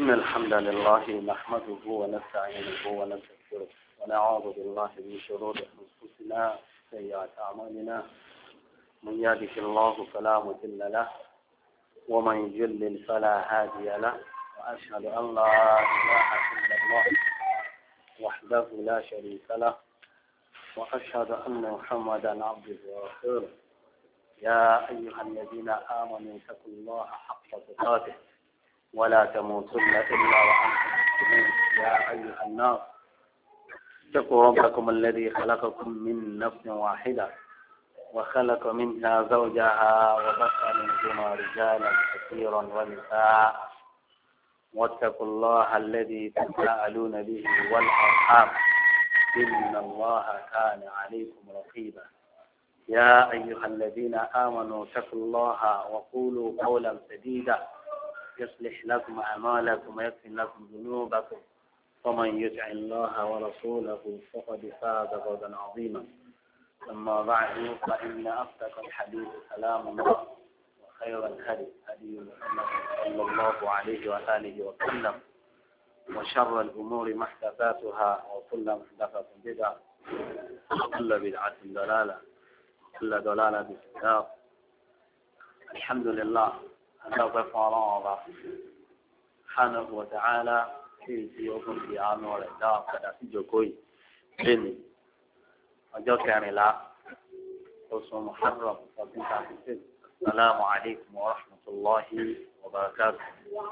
إن الحمد لله نحمده ونستعينه ونستغفره ونعوذ بالله من شرور أنفسنا وسيئات أعمالنا من يهده الله فلا مضل له ومن يضلل فلا هادي له وأشهد أن لا إله إلا الله وحده لا شريك له وأشهد أن محمدا عبده ورسوله يا أيها الذين آمنوا اتقوا الله حق تقاته ولا تموتن إلا وأنتم مسلمون يا أيها الناس اتقوا ربكم الذي خلقكم من نفس واحدة وخلق منها زوجها وبث منهما رجالا كثيرا ونساء واتقوا الله الذي تساءلون به والأرحام إن الله كان عليكم رقيبا يا أيها الذين آمنوا اتقوا الله وقولوا قولا سديدا يصلح لكم أعمالكم ويغفر لكم ذنوبكم ومن يطع الله ورسوله فقد فاز فوزا عظيما أما بعد فإن أصدق الحديث كلام الله وخير الهدي هدي محمد صلى الله عليه وآله وسلم وشر الأمور محدثاتها وكل محدثة بدعة وكل بدعة ضلالة وكل ضلالة في النار. الحمد لله أنتظر الله سبحانه وتعالى في يوم القيامة والإداء قد أتجوكوي بني وجوك يعني لا اسمه محرم السلام عليكم ورحمة الله وبركاته.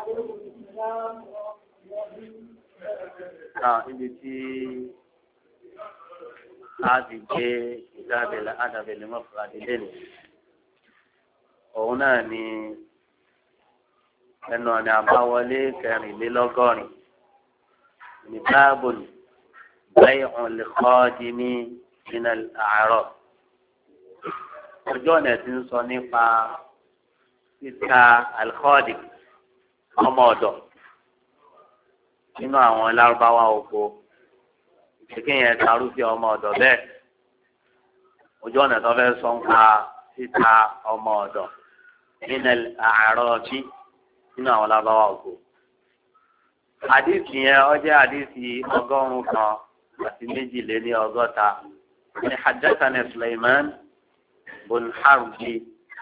ibi tí a ti gbé ìdábẹ̀lẹ̀ adàbẹ̀lẹ̀ mọ́fúradì lẹ́nu òun náà ni ẹnu ọ̀nà àbáwọlé kẹrìnlélọ́gọ́rin ní báàbùlù bay'un li khadimi min al-a'rab. ọjọ́ ọ̀nà tí ń sọ nípa títa al-khadim ọmọ ọ̀dọ̀ nínú àwọn lárúbáwá oko ìṣèké yẹn tarúfẹ́ ọmọ ọ̀dọ̀ bẹ́ẹ̀ ojú ọ̀nà tó fẹ́ sọ ń pa títa ọmọ ọ̀dọ̀ nínú àárọ̀ bí nínú àwọn lárúbáwá oko. àdìsí yẹn ó jẹ́ àdìsí 182 ní haddathana Sulaiman bun Harbi.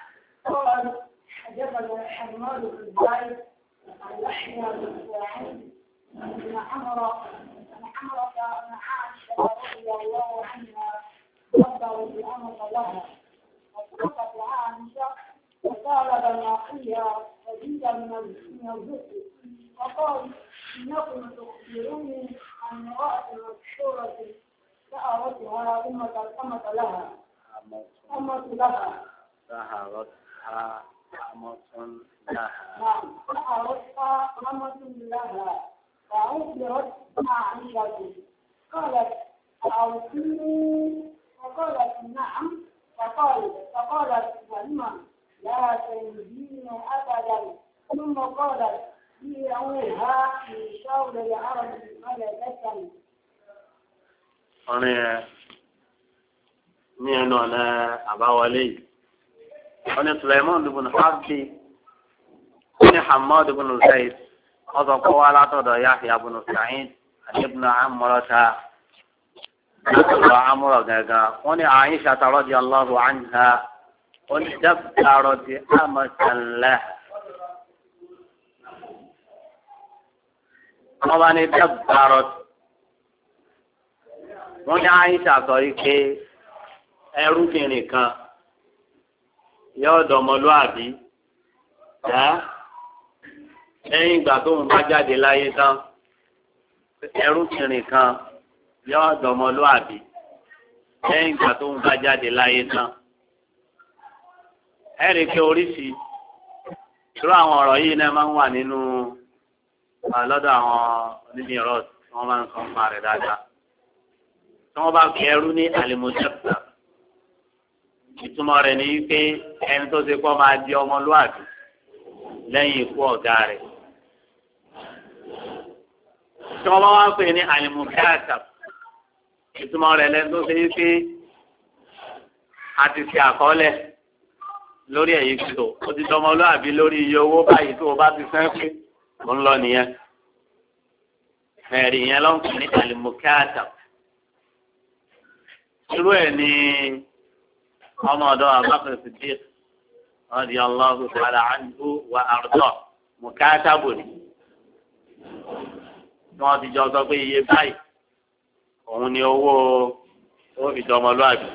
حدثنا حماد بن زايد عن يحيى بن سعيد أن عمرو بن عائشة رضي الله عنها ذكروا بأمر لها وسقطت عائشة وطالب ناقيها وزيدا من الزهد وقال إنكم تخبروني عن امرأة مكسورة سأرتها أمة لها سهرتها أمة لها. نعم سأرتها أمة لها فأخبرت عائشة قالت أوصيني فقالت نعم فقالت ولما لا تنزين أبدا ثم قالت بيعوها في شور العرب ملكة. ní ẹnu ọ̀nà àbáwọlé yìí wọ́n ní Sulaiman ibn Harbi wọ́n ní Hamad ibn Zayd ọ̀sọ̀ kọ́ wá látọ̀dọ̀ Yahya ibn Sa'id ibn Amrata látọ̀dọ̀ Amra gangan wọ́n ní Aisha radiyallahu anha wọ́n ní dabbarat amatan laha wọ́n bá ní dabbarat wọ́n ní Aisha sọ yìí pé ẹrúbìnrin kan yóò dọmọlúàbí lẹ́yìn ìgbà tó ń bá jáde láyé tán ẹrúbìnrin kan yóò dọmọlúàbí lẹ́yìn ìgbà tó ń bá jáde láyé tán. ẹ̀rí pé oríṣi irú àwọn ọ̀rọ̀ yìí náà máa ń wà nínú lọ́dọ̀ àwọn onímọ̀ tí wọ́n máa ń sọ fún ààrẹ dáadáa. tí wọ́n bá fi ẹrú ní alimujabba ìtumọ̀ rẹ̀ ní wípé ẹni tó ṣe kọ́ máa di ọmọlúwàbí lẹ́yìn ikú ọ̀gá rẹ̀. tí wọ́n bá wá pè ní alimukatab ìtumọ̀ rẹ̀ lẹ́nu tó ṣe wípé a ti fi àkọọ́lẹ̀ lórí ẹ̀yìn kìtò ó ti dọmọlúwàbí lórí iye owó báyìí tó o bá ti fẹ́ pé ó ń lọ nìyẹn ẹ̀rí yẹn ló ń pè ní alimukata irú ẹ̀ ní ọmọ ọ̀dọ́ Abubakar Siddiq radiyallahu ta'ala anhu wa arda mukata bò ní wọ́n ti jọ sọ pé iye báyìí òun ni owó tó fi dọmọlúàbí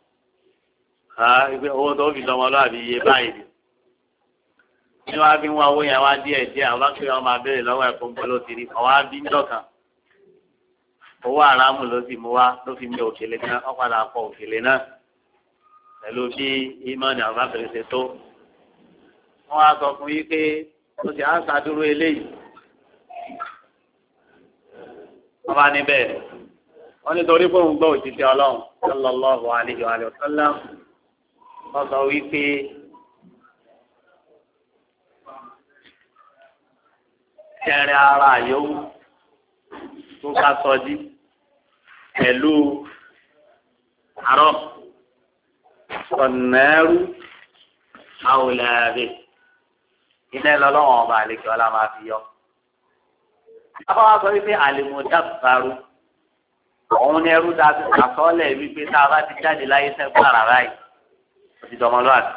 owó tó fi dọmọlúàbí iye báyìí ni wọ́n á fi wọ́n owó yẹn wá díẹ̀ àwọn bá pè wọ́n máa béèrè lọ́wọ́ ẹ̀kọ́ pẹ̀lú òtítì ọ̀wá bí ń dọ̀kan owó àràmù ló sì mú wá ló fi mi òkèlè náà wọ́n padà pọ̀ òkèlè náà pẹ̀lú bí ìmọ̀ọ́nì àwọn afẹ́rẹ́ ṣe tó wọ́n á sọ fún yí pé ó ti á ṣàdúró eléyìí wọ́n bá níbẹ̀ wọ́n nítorí pé òun gbọ́ òjijì ọlọ́run sallallahu alaihi wa sallam wọ́n sọ wípé kẹrin ara yòówù tó ká sọjí pẹ̀lú àárọ̀ ọ̀nẹ́rú àwòlẹ́rẹ́ iná lọ́lọ́wọ́n ọba àlejò ọlá máa fi yọ. Afọwọ́ sọ wípé àlèmọ̀dábàrú òun ni ẹrú dáa ti àsọ́ọ́lẹ̀ wípé tá a bá ti jáde láyé sẹ́kù àràrá yìí ó ti dọmọlúwàbí.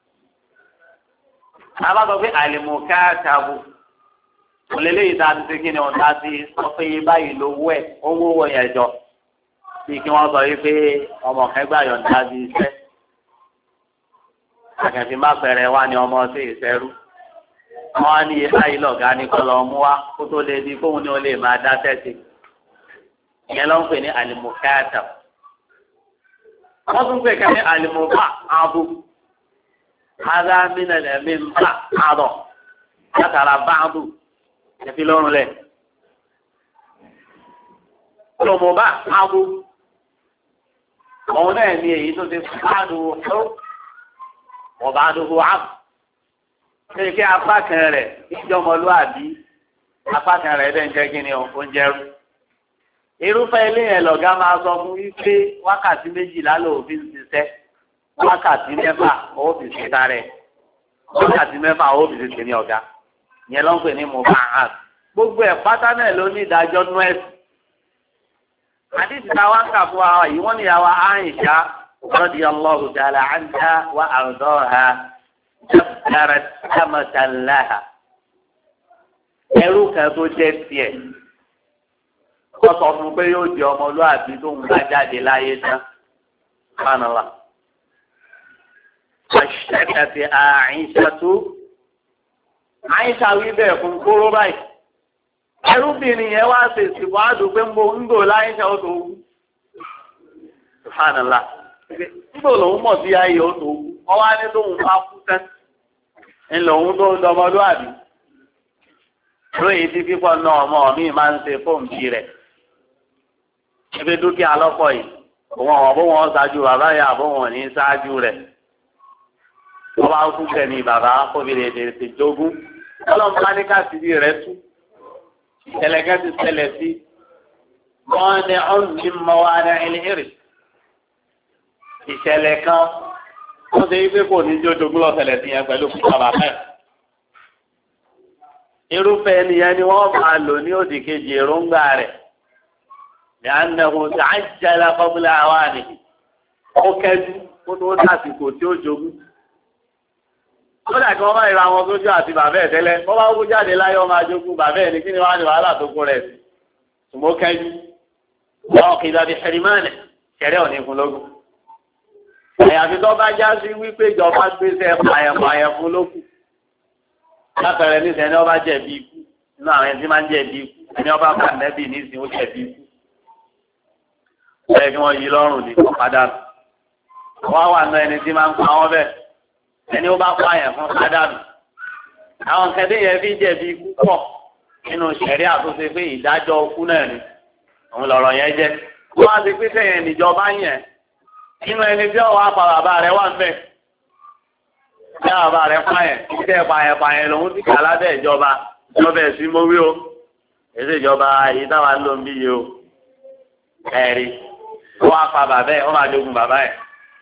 A bá sọ pé àlèmọ̀káàtàbù òlélẹ́yìí tá a ti ṣe kí ni ọ̀tá ti sọ pé iye báyìí lówó ẹ̀ owó wọ̀ yẹn jọ. Bí kí wọ́n sọ wípé ọmọ kẹgbà yọ̀ǹda bí iṣẹ́. Àkànfin má pẹ̀rẹ̀ wá ní ọmọ sí ìṣẹ́rú. Wọ́n á ní iye báyìí lọ̀gá ní kọ́ lọ mú wá kó tó lè di fóun ní o lè máa dá tẹ́sí. Ìyẹn ló ń pè ní àlìmọ̀káàtà. Wọ́n tún pè ká ní àlìmọ̀bá àbò. Ara mìíràn lẹ́mí ń bá àrọ̀ látara báàbù ẹ̀fí lọ́rùn lẹ̀. Àlìmọ̀bá àbò. Òun náà ní èyí tó ti fàádùn ọ̀hún. Ọba àdúgbò àbò. Ṣé kí apá kan rẹ̀ ìjọmọlúàbí apá kan rẹ̀ bẹ́ẹ̀ ń jẹ́ kí ni oúnjẹ rú. Irúfẹ́ ilé yẹn lọ̀gá máa sọ fún wípé wákàtí 12 ló fi ń ṣiṣẹ́ wákàtí 6 ó fi ṣe tarẹ̀ wákàtí 6 ó fi ṣe ní ọ̀gá yẹn ló ń pè ní mubahad gbogbo ẹ̀ pátá náà ló ní ìdájọ́ nú ẹ̀sìn. Àdìsí táwa ń kà fún wa yìí wọ́n ní ìyàwó Àìṣà radiyallahu ta'ala anha wa ardaha dára támàtàláhà ẹrú kan tó jẹ́ tiẹ̀ kó sọ fún pé yóò di ọmọlúwàbí tó ń bá jáde láyé tán fánàlá àṣẹkàtì Àìṣà wí bẹ́ẹ̀ fún kóró báyìí ẹrúbìnrin yẹn wá ṣe ìsìnkú àdùgbé ń gbò láìṣà ó tó wú fánàlá nígbò lòun mọ̀ sí ayé ó tó wú wọ́n wá ní tóun bá kú tán ńlọrun tó ń dọmọlúwàbí lóyìn tí fífọ́ náà ọmọ mi máa ń ṣe fóònù rẹ̀ ibi dúkìá lọ́pọ̀ yìí òun àwọn bó wọn ṣáájú bàbá yà bó wọn ní ṣáájú rẹ̀ wọ́n bá kú kẹ́mi bàbá kóbìnrin ètè jogún ọlọ́run bá ní káàsìbí rẹ̀ tú ìṣẹ̀lẹ̀kẹ́ ti ṣẹlẹ̀ sí wọ́n ní ọ̀nùmí mọ́wá ní ẹlẹ́rìí ìṣẹ̀lẹ̀ kan wọ́n ṣe wípé kò ní jó jogún lọ́sẹ̀lẹ̀ sí yẹn pẹ̀lú fún bàbá fẹ́. Irúfẹ́ ènìyàn ni wọ́n máa lò ní òdì kejì èròǹgbà rẹ̀. Ní ànàhùn tí a jẹ́lá kọ́bílẹ̀ àwa ni ó kẹ́jú kó tó dàsìkò tí ó jogún. Ó dà kí wọ́n máa ra àwọn sójú àti bàbá ẹ̀ tẹ́lẹ̀. Wọ́n bá kú jáde láyé ọmọ ajogún bàbá ẹ̀ ní kí ni wọ́n á ní wàhálà tó kó rẹ̀ sí. Ṣùgbọ́n kẹ́jú. Wọ́n kì í lọ bí ṣẹ̀rìmánì ṣẹ̀rẹ̀ òní fún lógún. Àyàfi tó bá já sí wípé ìjọba gbèsè pààyàn fún lókù. Lápẹẹrẹ ní sẹ́ni ọba jẹ̀bi ikú nínú àwọn ẹni tí máa ń jẹ̀bi ikú ẹni ọba bá nẹ́bì nísìnyí ó jẹ̀bi ikú. Bẹ́ẹ̀ kí wọ́n yí lọ́rùn ní padà. Wọ́n wà nù ẹni tí máa ń pa wọ́n bẹ́ẹ̀. Ẹni ó bá pààyàn fún padà nù. Àwọn kẹ́dé yẹn fi jẹ̀bi ikú pọ̀ nínú ṣẹ̀rí àtúnṣe pé ìdájọ́ ikú náà ni. Òun lọ̀rọ̀ yẹn jẹ́. Wọ́n á ti pín sẹ́yìn níjọba yẹn. Nínú ẹni tí ọwọ́ apá bàbá rẹ̀ wà ń bẹ̀. Bí bàbá rẹ̀ pààyàn, iṣẹ́ pààyàn lòun ti kà lábẹ́ ìjọba ẹ̀sìn mọ́wí o. Èsì ìjọba èyí táwa ń lò ń bí yìí o. Ẹ̀rí. Wọ́n apá bàbá ẹ̀, wọ́n máa jogun bàbá ẹ̀.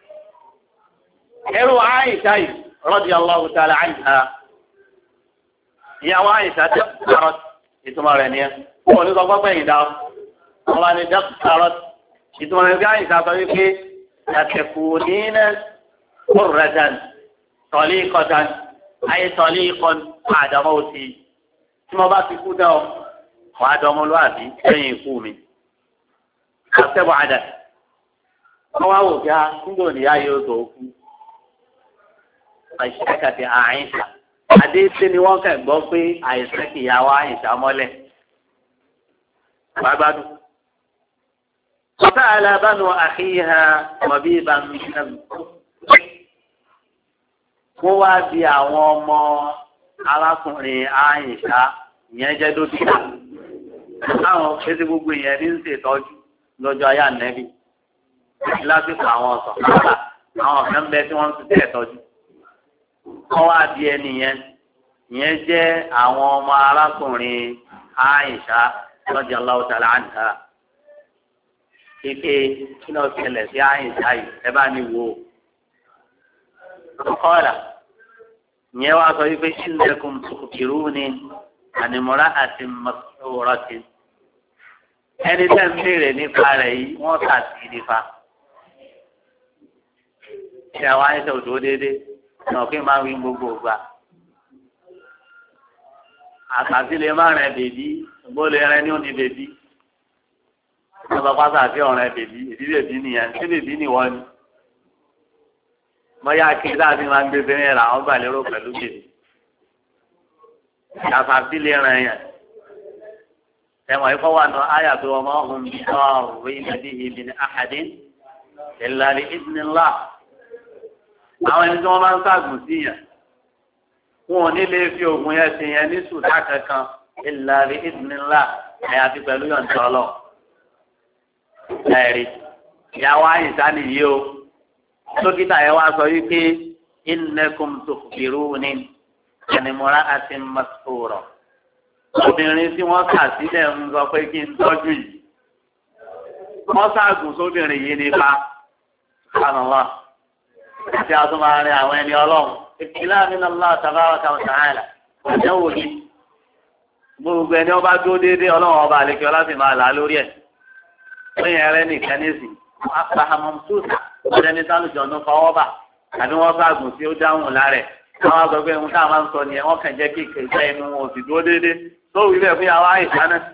Ẹrú Àìṣà yìí radiyallahu ta'ala anha. Ìyàwó Àìṣà tẹ́ pàrọ̀ ìtumọ̀ rẹ̀ nìyẹn wọ́n ní sọ fọ́pẹ́ yìí dá wọ́n bá ní dẹ́kùtàrọ́ ìtumọ̀ rẹ̀ bí àyíká sọ wípé yàtẹ̀kù nínú kúrẹ́dàn tọ́lí kọ́dàn ayé tọ́lí kọ́n àdàmọ́ òsì tí wọ́n bá ti kú dá ọ wọ́n á dọ́mọlúwàbí lẹ́yìn ikú mi. àtẹ̀bọ̀ àdà wọ́n wá wò bí a nígbà òní ayé ó tó kú àìsàkàtì àìsà àdéhùn ni wọ́n kàn gbọ́ pé àìsàn kìyàwó àìsà mọ́lẹ̀ gbàgbádùn. وسأل بنو أخيها طبيبا من wọ́n wá bí àwọn ọmọ arákùnrin àìsà ìyẹn jẹ́ dókítà láwọn fèsì gbogbo ìyẹn ní ń ṣètọ́jú lọ́jọ́ ayé ànẹ́bí lásìkò àwọn ọ̀sán káàkà àwọn ọ̀fẹ́ ń bẹ tí wọ́n ń ṣiṣẹ́ ìtọ́jú. wọ́n wá bí ẹni yẹn ìyẹn jẹ́ àwọn ọmọ arákùnrin àìsà radiyallahu ta'ala anha. Ike kí ló ṣẹlẹ̀ sí àìsà yìí ẹ bá ní wo. Kọ́ọ̀là ìyẹn wá sọ wípé innakum tukhbiruni an imra'atin mas'uratin. Ẹni tẹ́ ń béèrè nípa rẹ̀ yìí wọ́n kà sí nípa. Ṣé àwọn àìsàn òdò déédéé? Ọ̀nà kí n máa wí gbogbo ògbà. Àkàtì lè má rìn bèbí, ṣùgbọ́n lè rìn ní òní bèbí. Wọ́n sọ pátá àti ọ̀rẹ́ bèbí, èdè bèbí nìyẹn, ṣé bèbí nìwọ ni? Mọ́yá kí láti máa ń gbé bẹ́rẹ̀ rà wọ́n gbà lérò pẹ̀lú bèbí. Àkàtì lè rìn yẹn. Ẹ̀wọ̀n ikọ́ wà nù áyà tó ọmọ ọ̀hún bí ọ̀rọ̀ ìdàdí ìbí ní àhàdín illa bi idhnillah. Àwọn ẹni tí wọ́n máa ń ṣàgùn sí yẹn. Wọn ò ní lè fi oògùn yẹn ṣe yẹn ní sùdá kankan illa bi idhnillah àyàfi pẹ̀lú yọ̀ǹda Ọlọ́run. Ẹ̀rí ìyàwó àyìnṣá nìyí o. Dókítà yẹn wá sọ wípé innakum tukhbiruni an imra'atin mas'ura. Obìnrin tí wọ́n kà sílẹ̀ ń sọ pé kí n tọ́jú yìí. Wọ́n ṣàgùn sóbìnrin yìí nípa. Subhanallah. Àti àtúmọ̀rin àwọn ẹni Ọlọ́run. Ìpìlẹ̀ àmínà Allah tabaraka wa ta'ala. Àjẹ́wò ni. Gbogbo ẹni ọba dúró déédéé Ọlọ́run ọba àlekè ọlá sì máa là á lórí ẹ̀. Lóyìn ẹrẹ́ nìkan nísì. Abrahamu Susa. Ọjọ́ ní sálùjọ ọdún fọwọ́ bà. Àbí wọ́n ṣàgùn tí ó dáhùn lárẹ̀. Àwọn àgbẹ̀gbẹ̀ ohun tá a máa ń sọ nìyẹn wọ́n kàn jẹ́ kí ìkẹ̀jẹ́ inú wọn ò sì dúró déédéé. Tó wí bẹ́ẹ̀ fún yàrá àìsàn náà.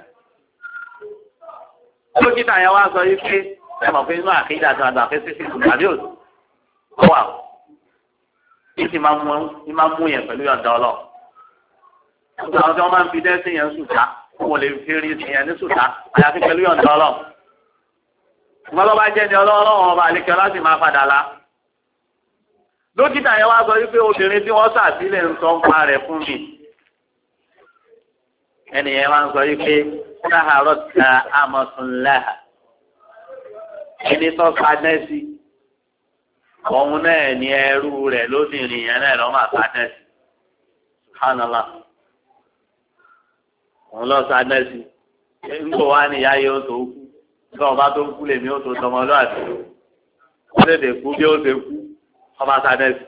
Dókítà yẹn wá sọ yìí pé ẹ mọ̀ pé inú àkéjà tó àgbà fẹ́ sí tàbí òsì. Ó wà ó. Ìsì máa mú yẹn pẹ̀lú yọ̀ǹda Ọlọ́run. Àwọn tí wọ́n máa ń fi dẹ́sí yẹn sùtá, wọ́n lè fi rí sí yẹn ní sùtá, àyàfi pẹ̀lú yọ̀ǹda Ọlọ́run. Ìgbọ́n tó bá jẹ́ ní Ọlọ́run ọba àlekẹ́ láti máa padà la. Dókítà yẹn wá sọ wípé obìnrin tí wọ́n ṣàtìlẹ̀ ń sọ ń pa rẹ̀ fún mi. Ẹnì yẹn wá ń sọ wípé sáhàrọ̀ ta amọ̀túnláhà. Ẹni tó sadẹ́sí. Òun náà ni ẹrú rẹ̀ lóbìnrin yẹn náà lọ́ máa sadẹ́sí. Subhanallah. Òun lọ sadẹ́sí. Nígbà wá ní ìyá yóò tó kú. Nígbà ọba tó kú lèmi ó tó tọmọlúwàbí. Ó lè dè kú bí ó ṣe kú. Ọba sadẹ́sí.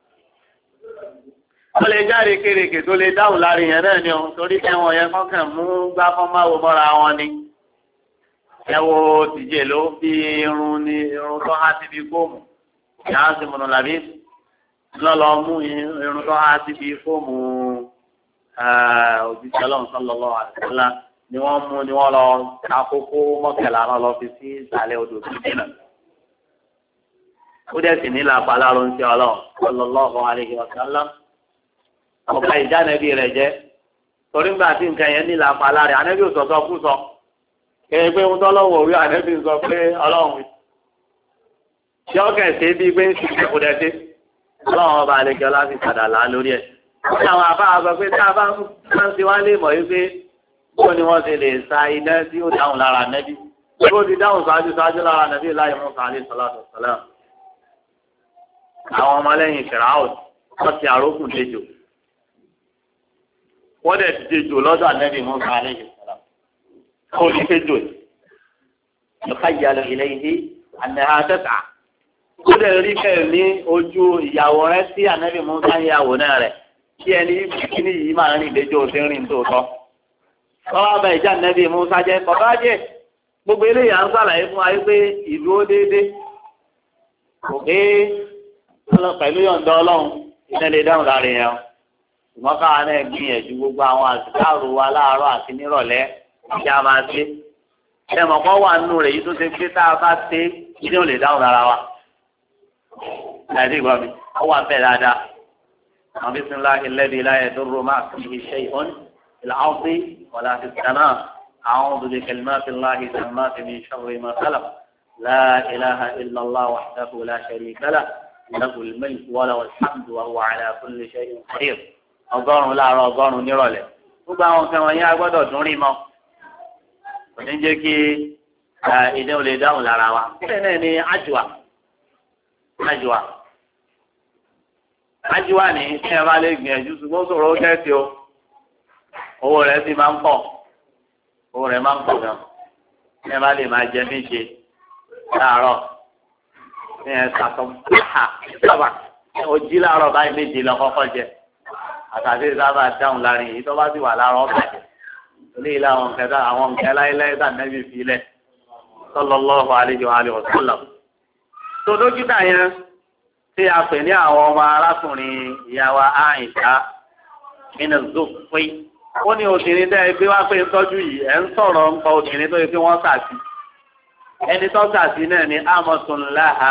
Wọ́n lè jáde kéréke tó lè dáhùn láàrin yẹn náà ni ohun torí ẹ̀wọ̀n yẹn kọ́kàn mú gbá fọ́nmáwo mọ́ra wọn ni. Ẹ wo tìjẹ́ ló fi irun tó há síbi fóòmù. Ìyá ń sinmi làbí lọ́lọ́ mú irun tó há síbi fóòmù òjíṣẹ́ Ọlọ́run sallallahu alaihi wasallam ni wọ́n mú ni wọ́n lọ àkókò mọ́kànlá náà lọ fi sí ìsàlẹ̀ odò tó dènà. Ó dẹ̀ sì ní làpá láró ń ṣe Ọlọ́run sallallahu alaihi wasallam. Ọ̀gá ìjánẹ́bí rẹ̀ jẹ́ torí ńgbà tí nǹkan yẹn ní làpá lára ànẹ́bí ò sọ̀tọ̀ kú sọ. Kẹ́yìn pé ń tọ́lọ́wọ̀ orí ànẹ́bí ń sọ pé Ọlọ́run ṣé ọkẹ́ ṣe bí pé ń ṣe kò dẹ̀ ṣe. Ọlọ́run ọba àlejò láti padà là lórí ẹ̀. Ní àwọn àbá àgbà pé tá a bá ń ṣe wá lè mọ̀ wípé bó ni wọ́n ṣe lè sa iná tí ó dáhùn lára ànẹ́bí. Bó ti dáhùn ṣáájú lára ànẹ́bí láì mú kàlí sọláṣọ sọlá. Àwọn ọmọlẹ́yìn Fìràwọ̀ wọ́n ti àrókùn dejò. Wọ́n dẹ̀ ti dejò lọ́dọ̀ ànẹ́bí mú kàlí sọlá. Ó ní kéjò yìí. Lọ́kà ìyàlọ́ ilé yìí ànẹ́hà tẹ̀sà. Ó dẹ̀ rí kẹ́ẹ̀ ní ojú ìyàwó rẹ̀ sí ànẹ́bí mú ká ìyàwó náà rẹ̀. Kí ẹni kíní yìí máa rìn lẹ́jọ́ òsín rìn tòótọ́. Kọ́wá bá ìjà nẹ́bí Musa jẹ́ kọ́bá jẹ́ gbogbo eléyà ń sàlàyé fún wa pé ìlú ó déédé kò pé pẹ̀lú yọ̀ǹda ọlọ́run iná lè dáhùn lára yẹn o ṣùgbọ́n káwa náà gbìyànjú gbogbo àwọn àsìkáàrò wa láàárọ̀ àti nírọ̀lẹ́ kí a máa ṣe ẹ̀mọ̀ kan wà nínú rẹ̀ yìí tó ṣe pé tá a bá ṣe ilé ò lè dáhùn lára wa láti ìgbà mi ó wà bẹ́ẹ̀ dáadáa àwọn bisimilahi alladhi la yadurru ma'a ismihi shay'un fil ardi wala fis samaa a'udhu bi kalimati llahi tammati min sharri ma khalaq la ilaha illa allah wahdahu la sharika lahu lahul mulku wa lahul hamdu wa huwa ala kulli shay'in qadir ọgọ́rùn láàárọ̀ ọgọ́rùn nírọ̀lẹ́ gbogbo àwọn nǹkan wọ̀nyí a gbọ́dọ̀ dún rí mọ́ kò ní jẹ́ kí ìdí ò lè dáhùn lára wa bẹ́ẹ̀ náà ni ájúwà ní kí ẹ bá lè gbìyànjú ṣùgbọ́n sọ̀rọ̀ ó tẹ́sí o owó rẹ̀ sì máa ń pọ̀ owó rẹ̀ máa ń pọ̀ gan kí ẹ bá lè máa jẹ méje láàárọ̀ kí ẹ sàtọ̀ sábà ojí láàárọ̀ báyìí méje lọ kọ́kọ́ jẹ àtàdé sábà dáhùn láàrin èyí tó bá sì wà láàárọ̀ ọ̀bàjẹ́ eléyìí láwọn nǹkan láéláé tà nẹ́bí filẹ̀ sallallahu alaihi wa alihi wasallam. tó dókítà yẹn tí a pè ní àwọn ọmọ arákùnrin ìyàwó Àìṣà nínú zokwe ó ní obìnrin tẹ́ ẹ gbé wá pé ń tọ́jú yìí ẹ̀ ń sọ̀rọ̀ ń pa obìnrin tó yẹ pé wọ́n sàtì ẹni tó sàtì náà ni amọ̀tún láha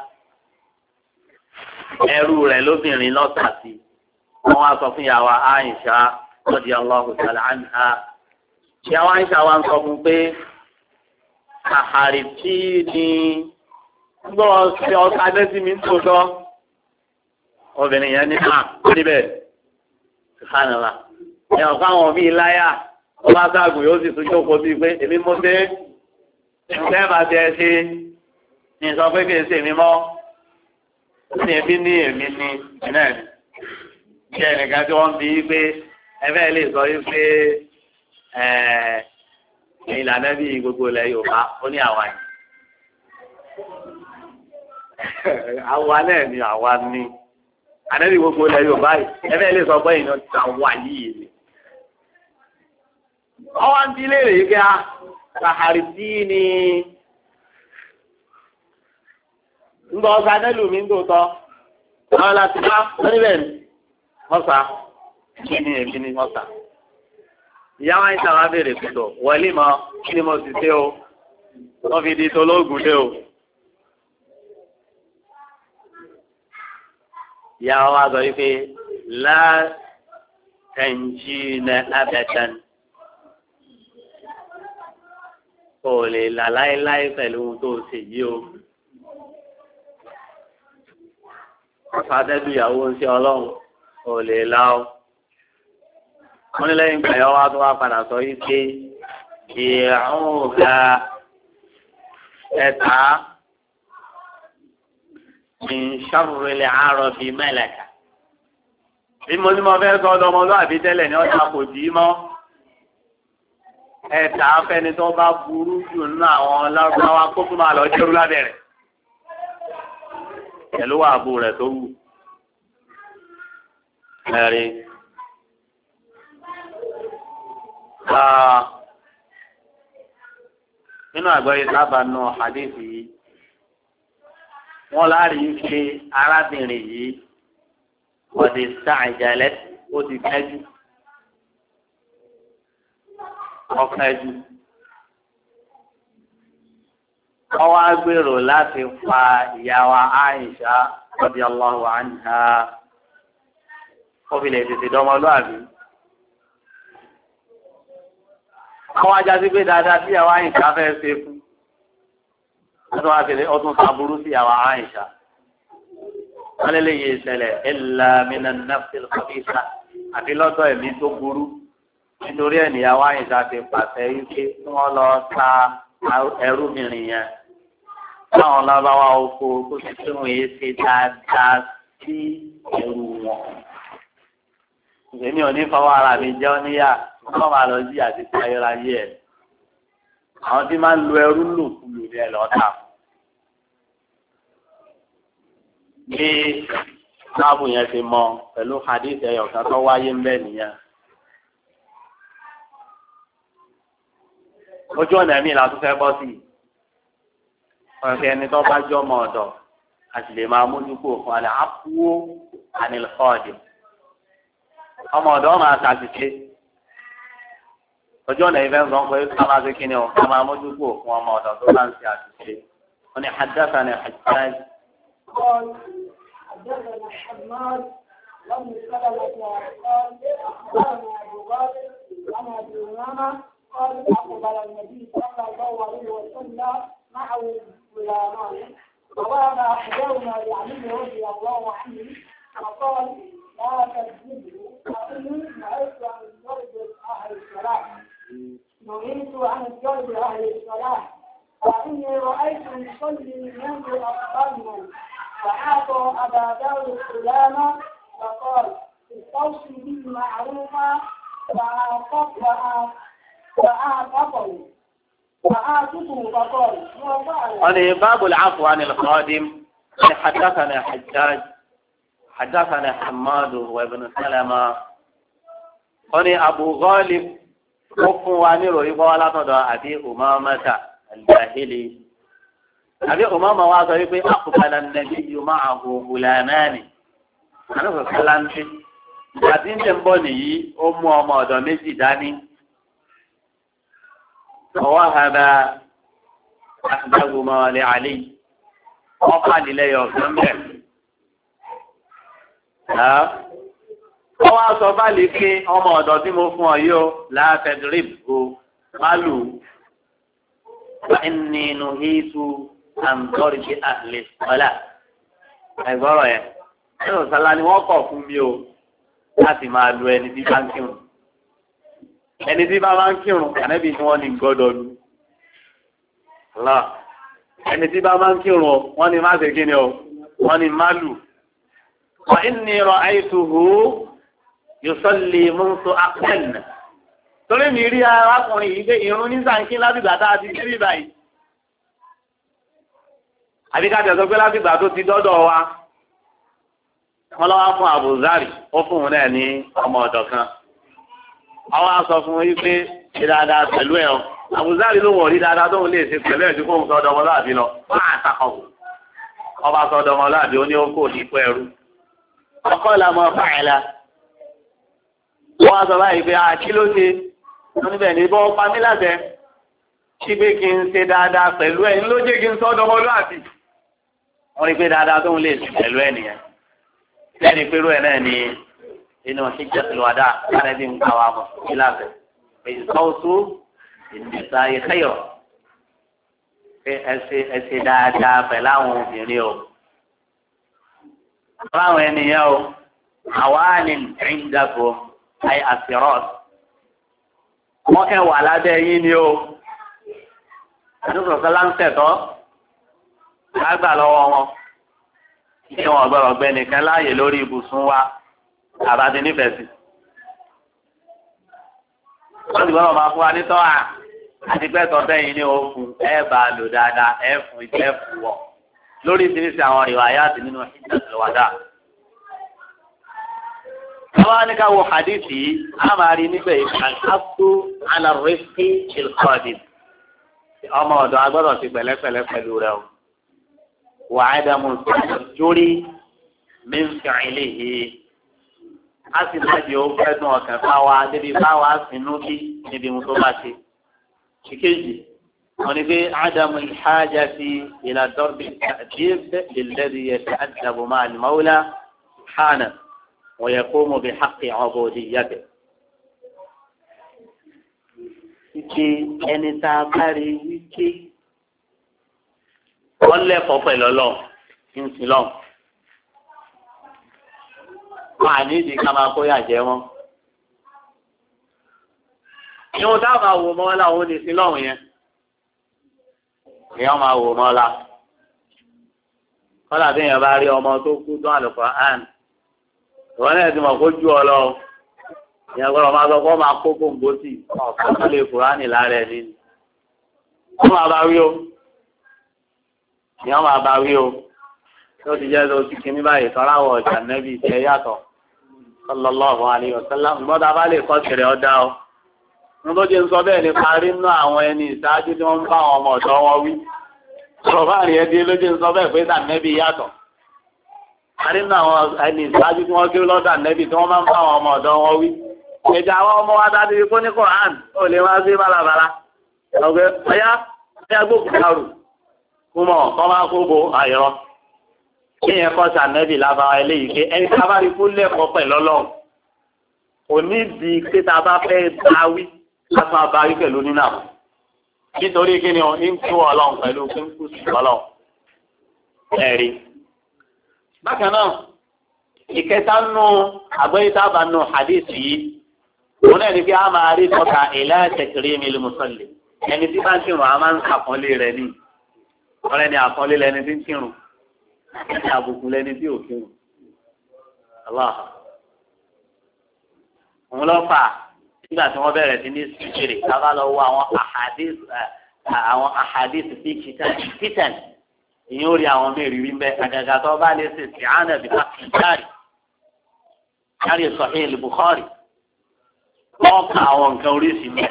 ẹrú rẹ̀ lóbìnrin lọ́sàtì wọ́n wá sọ fún ìyàwó Àìṣà radiyallahu ta'ala anha ìyàwó Àìṣà wa ń sọ fún pé àhàrì tí ni gbọ́ ṣe ọ̀sán adẹ́sí mi ń tòótọ́ obìnrin yẹn ní níbẹ̀ ṣùkánàlá ẹ̀ ọ̀kan àwọn bíi láyà ọba sáàgùn yóò sì tún jókòó bíi pé èmi mo dé ṣẹ́ bá tẹ ṣe ní sọ pé kì í ṣe mi mọ́ ní èmi ní ìnáà ní bí ẹnìkan tí wọ́n bí pé ẹfẹ́ lè sọ wípé ìlànà bíi gbogbo ilẹ̀ Yorùbá ó ní àwa yìí. Àwa náà ni àwa ní ànábì gbogbo ilẹ̀ Yorùbá yìí ẹgbẹ́ ilé sọ pé èèyàn ti àwa yìí ni. ọwọ́ ń dilé rèé kí a sàhárì sí ni ń bọ ọ̀sán nílùú mi ń tòótọ́ àwọn láti bá oníbẹ̀ ni mọ́sà kí ni èmi ni mọ́sà. ìyá wa ń sàwọn abèrè pẹ̀tọ̀ wọlé mọ́ kí ni mo sì ṣe o wọ́n fi di tolóògùn dé o. ìyá wa sọ wípé látẹ̀njìnà abẹ́tẹ́n kò lè là láéláé pẹ̀lú ohun tó ṣe yìí o. fàtẹ́bí ìyàwó ń ṣe ọlọ́run kò lè là ó. wọ́n ní lẹ́yìn ìgbà yẹn wá tó wá padà sọ wípé ìràwọ̀ ga ẹ̀ta. Min sharril arabi malaka. Bí mo ní mo fẹ́ sọ ọdọmọlúwàbí tẹ́lẹ̀ ní ọjà kò dì í mọ́. Ẹ̀ta afẹ́ni tó bá burú jù nínú àwọn lárúbáwá kó tún máa lọ jẹ́rú lábẹ́rẹ̀. Pẹ̀lú ààbò rẹ̀ tó wù. Ẹ̀rí. Nínú àgbáyé sábà nù hadithi yìí. Wọ́n láàrin ṣe arábìnrin yìí wọ́n ti sàìjàlẹ̀ ó ti kẹ́jú ọ̀kẹ́jú. wọ́n wá gbèrò láti fa ìyàwó Àìṣà radiyallahu anha ó fi lè tètè dọ́mọlúàbí. wọ́n wá jásí pé dáadáa tí ìyàwó Àìṣà fẹ́ ṣe fún. ọdún sàbúrú sí àwọn Àìṣà wọ́n lè yé ìṣẹ̀lẹ̀ illa minan nafsil khabisa àti lọ́dọ̀ ẹ̀mí tó burú nítorí ẹ̀nìyàwó Àìṣà ti pàṣẹ wípé kí wọ́n lọ ta ẹrúbìnrin yẹn táwọn lábáwá oko tó ti tí wọ́n yé ṣe dáadáa sí ẹrú wọn. èmi ò ní fọwọ́ ara mi jẹ́ níyà wọ́n máa lọ jí àti ayérayé ẹ̀. àwọn tí máa ń lo ẹrú lòkulò ní ẹlọ́ta bí láàbù yẹn ti mọ pẹ̀lú hadith ẹyọkan tó wáyé ń bẹ nìyẹn. ojú ọ̀nà mi là tún fẹ́ bọ́ sí ọ̀rẹ́ ẹni tó bá jọ́ ọmọ ọ̀dọ̀ àti lè máa mójúkó fún alẹ́ àpúwó ànilkọ́ọ̀dì ọmọ ọ̀dọ̀ máa ṣàṣìṣe ojú ọ̀nà ìfẹ́ sọ pé ká máa ṣe kíni o ká máa mójúkó fún ọmọ ọ̀dọ̀ tó bá ń ṣe àṣìṣe wọn ni حدثنا حجاج قال حدثنا حماد لم سلمة قال أخبرنا أبو غالب عن أبي أمامة قال أقبل النبي صلى الله عليه وسلم معه غلامان ووضع أحدهما لعلي رضي الله عنه وقال لا تكذبوا فإني نهيت عن ضرب أهل الصلاة نهيت عن ضرب أهل الصلاة وإني رأيت يصلي ينظر أقدامهم فأعطى أبا داود السلامة فقال استوصي به معروفا فأعطته فقال قال باب العفو عن الخادم حدثنا حجاج حدثنا حماد وابن سلمة قال أبو غالب وفوا نيرو ولا تدع أبي أمامة الجاهلي أبي أمامة وعظه يقول أقبل النبي معه غلامان أنا فسلم بعدين تنبني أم ميجي داني ووهب أحدهما لعلي وقال لي يوم wọ́n wá sọ báàlì pé ọmọ ọ̀dọ̀ tí mo fún ọ yóò látẹ̀dírìbù málù ẹni inú híìtù àǹtọ́rì sí àlè ọ̀là ẹ̀gbọ́rọ̀ yẹn ẹ̀rọ sálá ni wọ́n kọ̀ fún mi o láti máa lu ẹni tí bá ń kírun ẹni tí bá máa ń kírun ànábì tí wọ́n ní gbọ́dọ̀ lu ẹni tí bá máa ń kírun wọ́n ní má ṣe kí ni o wọ́n ní má lù. وإني رأيته يصلي منذ أقل torí mi rí arákùnrin yìí pé irun ní sàǹkí látìgbà tá a ti débi báyìí àbí ká tẹ̀sọ́ pé látìgbà tó ti dọ́dọ̀ wa wọ́n lọ́wọ́ fún àbùzárì ó fún un náà ní ọmọ ọ̀dọ̀ kan àwọn aṣọ fún un yìí pé ṣe dáadáa pẹ̀lú ẹ̀ ọ́ àbùzárì ló wọ̀ rí dáadáa tóun lè ṣe pẹ̀lú ẹ̀jú fóun sọ́dọ̀ ọmọláàbí lọ máa takọ̀ ọba sọ́dọ̀ ọmọláàbí ó ní ó kò ní kó ẹrú ọkọ ìlànà fàìlà wọ́n sọ báyìí pé àkí ló ṣe wọ́n níbẹ̀ ní bọ́ pamí láṣẹ kí pé kí n ṣe dáadáa pẹ̀lú ẹ̀ ló jẹ́ kí n sọ́dọ̀ ọmọlúwàbí wọ́n rí pé dáadáa tó ń lè ṣe pẹ̀lú ẹ̀ nìyẹn lẹ́ni pẹ̀lú ẹ̀ náà ni inú ṣíjẹ́ ìwádà láti bí nǹkan wa mọ̀ sí láṣẹ èyí sọ́ọ̀tù ìdìsá ìkẹyọ̀ pé ẹ ṣe dáadáa pẹ̀lú àwọn obìnrin o. Àwọn ènìyàn o, àwáàní ìdàgbò àì àṣírọ́t. Wọ́n kẹ́ wà lábẹ́ yín ni o. Àdúgbò sọ́lá ń tẹ̀tọ́. Lágbà lọ́wọ́ wọn. Kí wọ́n gbọ́dọ̀ gbẹ nìkan láàyè lórí ibùsùn wa. Àbádé nífẹ̀ẹ́ sí. Wọ́n ti gbọ́dọ̀ máa fún wa nítọ́ à. Àti pẹ́tọ́ bẹ́yìn ní òkun. Ẹ bá lò dáadáa, ẹ fún ìjẹ́ fún wọ̀. Lórí ìsinísí àwọn ìwàyáàtì nínú ìjọsìlẹ̀wàdà. Àwọn aníkàwò hadithi yìí, a máa rí níbẹ̀ ìfàkàtú alárẹ́fẹ́ ìlkọ́dì. Ọmọ ọ̀dọ̀ agbọ́dọ̀ ti pẹ̀lẹ́pẹ̀lẹ́ pẹ̀lú rẹ̀ o. Wà á dàmú jórí mímfì iléyìí. A sì máa di owó fẹ́dùn ọ̀kẹ́ fáwa débi fáwa sínú bí níbi mo tó bá ṣe. Ìkejì. ونبي عدم الحاجة إلى ضرب التأديب للذي يتأدب مع المولى سبحانه ويقوم بحق عبوديته. Ìkí ẹni tá a bá rí wíkí wọ́n lẹ́kọ̀ọ́ pẹ̀lú ọlọ́run kí n sì lọ́run. Wọ́n á ní ìdí ká máa kóyà jẹ wọ́n. Ìwọ̀n táwọn máa wò mọ́ láwọn ò ní sí lọ́run yẹn. Èèyàn máa wò mọ́ la. Kọ́lá bí èèyàn bá rí ọmọ tó kú tó àlùkò àn. Ìwọ́n náà ti mọ̀ kó ju ọ lọ. Ìyẹn gbọ́dọ̀ máa sọ pé ó máa kó gbòǹgbò sí ọ̀kan tó lè Kùránì lára ẹ̀ ní. Wọ́n máa bá wí o. Ìyẹn máa bá wí o. Tó ti jẹ́ lọ sí kinní báyìí tọ́láwọ̀ ọ̀jà nẹ́bí ìṣẹ́ yàtọ̀. Sallallahu alaihi wasallam. Gbọ́dọ̀ bá lè kọ́ tẹ̀rẹ̀ ọ̀dá o. ń tó jẹ́ ń sọ bẹ́ẹ̀ ní parí nínú àwọn ẹni ìṣáájú tí wọ́n ń bá àwọn ọmọ ọ̀dọ́ wọn wí sọ̀rọ̀ bá rí ẹdí ló jẹ́ ń sọ bẹ́ẹ̀ pé tànẹ́bí yàtọ̀ parí nínú àwọn ẹni ìṣáájú tí wọ́n kí lọ́dọ̀ ànẹ́bí tí wọ́n máa ń bá àwọn ọmọ ọ̀dọ́ wọn wí ìjà àwọn ọmọ wa dájú kó ní Quran ó lè wá sí balabala ọgbẹ́ ọyá gbókùn kárù kú mọ̀ kọ́ máa kó bo àyọ̀ kí yẹn kọ́ sànẹ́bí lábára eléyìí pé ẹni tá a bá rí kó lẹ́kọ̀ọ́ pẹ̀lú Ọlọ́run òní di pé tá a bá fẹ́ báwí lásán abáwí pẹ̀lú nínú àwọn nítorí kí ni ń kú Ọlọ́run pẹ̀lú kí ń kú sí Ọlọ́run ẹ̀rí. bákan náà ìkẹta nù àgbẹ̀yìntàbà nù hadith yìí wọn náà ní bí a máa rí tọ́ka ìlà takrimi lil musalli ẹni tí bá ń kírun a máa ń àpọ́nlé rẹ̀ ní ọ̀rẹ́ ni àpọ́nlé lẹni tí ń kírun ní àbùkù lẹni tí ò kírun. òun lọ fà nígbà tí wọ́n bẹ̀rẹ̀ sí ní síkèrè kábà lọ wọ àwọn ahadith sí kìtàn ìyẹn ó rí àwọn mẹ́rin rí mbẹ́ àgàgà tó bá lè ṣe sí àánà bí kárí Sahih al-Bukhari wọ́n ka àwọn nǹkan oríṣi mẹ́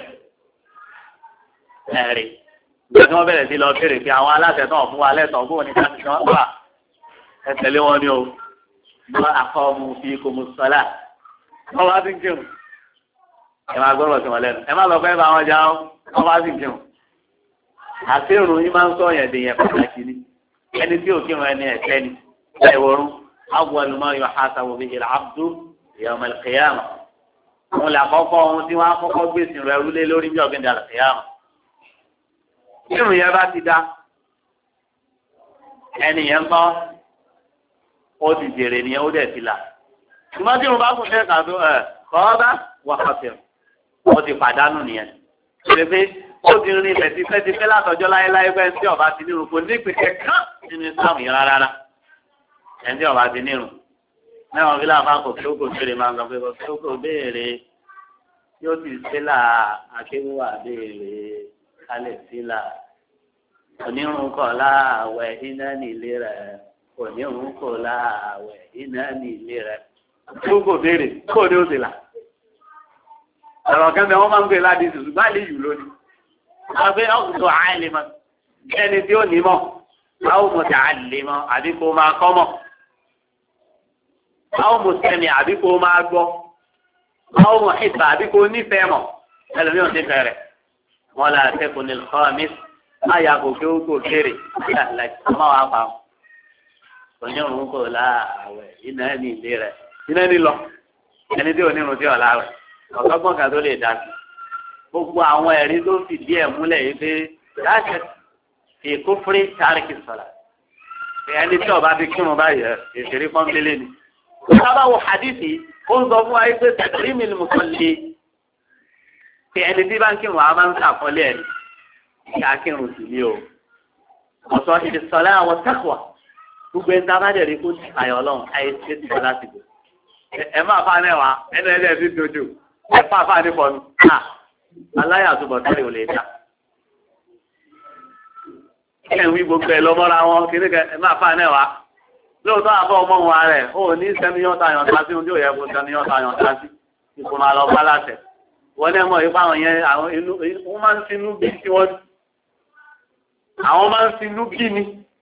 ẹ̀rí nígbà tí wọ́n bẹ̀rẹ̀ sí lọ kéré pé àwọn aláṣẹ náà fún wa lẹ́tọ̀ọ́ bóun ní káṣí kan wà ẹ tẹ̀lé wọn ní o wọ́n aqamu fiikumus salah wọ́n bá ti ń kírun ẹ máa gbọ́dọ̀ sí wọn lẹ́nu ẹ má lọ fẹ́ bá wọn jà ó wọ́n bá ti ń kírun àti irun yìí máa ń sọ yẹn dèyẹn pàtàkì ni ẹni tí ò kírun ẹni ẹ̀tẹ́ ni ẹ̀wọ̀rún awwal ma yuhasabu bihi al-abdu yawm al-qiyamah àwọn làkọ́kọ́ ohun tí wọ́n á kọ́kọ́ gbèsè rẹ̀ rúlé lórí bí ọ̀gbìn dàlọ́ ìyá wọn. irun yẹn bá ti dá ẹni yẹn kọ́ ó ti jèrè nìyẹn ó dẹ̀ ti là. ṣùgbọ́n tí mo bá kún fẹ́ kàdó kọ́ọ́bá wà kọ́sẹ̀ ó ti pàdánù nìyẹn. pépé ó ti rin ilẹ̀ tipẹ́tipẹ́ látọjọ́ láéláé pẹ́ tí ọba ti nírun kò ní ìpèsè kán nínú Islam yẹn rárá ẹni tí ọba ti nírun. mẹ́wọ̀n fi láàfáà kò tó kò béèrè máa ń sọ pé kò tó kò béèrè yóò ti sílà akéwà béèrè kálẹ̀ sílà onírun kọ̀ láàwẹ̀ iná nílé rẹ̀ onírun kọ̀ láàwẹ̀ iná nílé rẹ̀ tó kò béèrè kó ní ó sì là. ọ̀rọ̀ kẹ́mẹ́ wọ́n máa ń gbé ládìí tuntun bá lè yù lónìí. wọ́n gbé ọ̀sùn àìlè mọ́ ẹni tí ó ní mọ́ àwọn ọmọ tí a lè mọ́ àbí kó máa kọ́ mọ́. àwọn mùsùlùmí àbí kó máa gbọ́ àwọn mùsùlùmí àbí kó nífẹ̀ẹ́ mọ̀ ẹlòmíràn ti fẹ̀rẹ̀ wọn là sẹ́kùn ní lọ́ọ̀mís láyà kò kí ó kò kéré ọmọ wa pa onírun kò láàwẹ̀ iná ní ilé rẹ̀ iná ní lọ ẹni tí onírun tí ọ̀la rẹ̀ ọ̀sọ́gbọ̀n kan tó lè dá sí gbogbo àwọn ẹ̀rí tó fìdí ẹ̀ múlẹ̀ yìí pé láṣẹ èkó fúrí tárìkì sọ̀rọ̀ ẹni tí ọba ti kírun báyìí ìṣeré pọ́nbélé ni. sábà wo hadithi ó ń sọ fún wa pé tẹ̀sírímì ni mo kàn lé pé ẹni tí bá ń kírun àwọn máa ń sàkọlé ẹ̀ kí a kírun sì ní o. ọ̀sọ̀ ìdìsọ̀lá àwọn tẹ́kọ̀ọ́ gbogbo ẹni tá a bá dẹ̀ rí kó ti àyọ̀ ọlọ́run káyé tí ó ti bọ́ láti bò. ẹ máa fa náà wá ẹni ẹlẹ́ ti dojú ẹ fà fà ní fọnù aláyà àtúbọ̀ tẹ́lẹ̀ ò lè dá. ẹ ń wí gbogbo ẹ lọ́mọ́ra wọn kí ní kẹ ẹ máa fà náà wá. lóòótọ́ àbọ̀ ọmọ wa rẹ̀ ó ní sẹ́miyọ́ta yọ̀ǹda sí ojú òye fún sẹ́miyọ́ta yọ̀ǹda sí ipò máa lọ bá láṣẹ. wọ́n ní ẹ̀mọ́ ipá àwọn yẹn àwọn inú wọ́n máa ń sinú bí tí wọ́n àwọn máa ń sinú bí ni.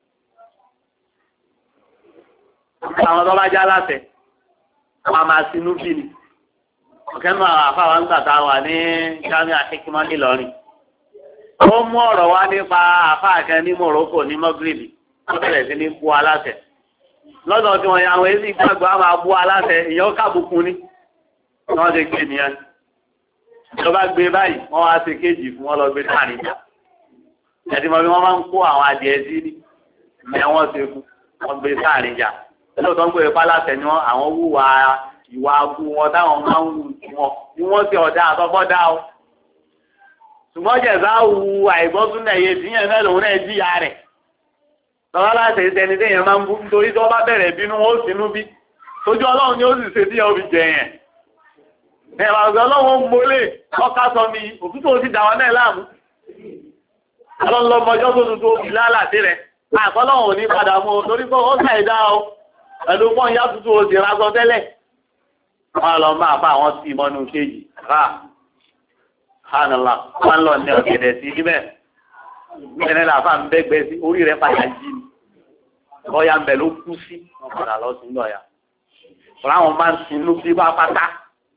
àwọn tó bá já láṣẹ wọ́n máa sinú bí ni. ọ̀kẹ́ náà àwọn afáwa ń gbàtà wà ní Jamiu Hikmat Ìlọrin. ó mú ọ̀rọ̀ wá nípa àfáà kan ní Morocco ní Maghrib wọ́n bẹ̀rẹ̀ sí ní bú aláṣẹ. lọ́dọ̀ tí wọ́n yà àwọn èsì ìgbàgbọ́ á máa bú aláṣẹ ìyẹn kábùkù ni wọ́n ti gbé nìyẹn. ìjọba gbé báyìí wọ́n wá ṣe kéjì fún wọn lọ gbé sáàrin jà. ẹ̀sìn mọ́ bí wọ́n máa ń kó àwọn adìẹ sí ní wọ́n ṣe fún wọn gbé sáàrin jà. lóòótọ́ ń pè é pálásẹ ni wọ́n àwọn wúwa ìwà abú wọn táwọn máa ń wù wọn ni wọ́n ti ọ̀dà àtọ́kọ́ dá o. ṣùgbọ́n jẹ̀sà wu àìgbọ́sùn náà yé tìyẹn náà lòun náà jíya rẹ̀. tọ́lá láti ẹni téèyàn máa ń bú nítorí tó bá bẹ̀rẹ̀ bínú wọn ó sínú bí. tójú ọlọ́run ni ó sì ṣe tí ó fi jẹ yẹn. ẹ̀rọ àgbẹ̀ ọlọ́run mọ́lé ọkà sọ mi òtútù ó sì dà wọn náà láàmú. ọlọ́lọ́mọjọ́ tó tuntun ó fi lálàdé rẹ̀. àkọlọ́run ò ní padà mú o torí pé ó ṣàìdá o. pẹ̀lú pọ́n yá tuntun ó sì rásọ tẹ́lẹ̀. wọ́n lọ máa bá àwọn tí mọ́nú kéjì rà hánàlá wọn lọ ní ọ̀gẹ̀dẹ̀ sí níbẹ̀ níbẹ̀ làfà ń bẹ́gbẹ́ sí orí rẹ̀ padà jí ni lọ́ọ̀yà ń bẹ̀ ló kú sí wọn padà lọ sí lọ́ọ̀yà ọ̀rọ̀ àwọn máa ń sinú bí wá pátá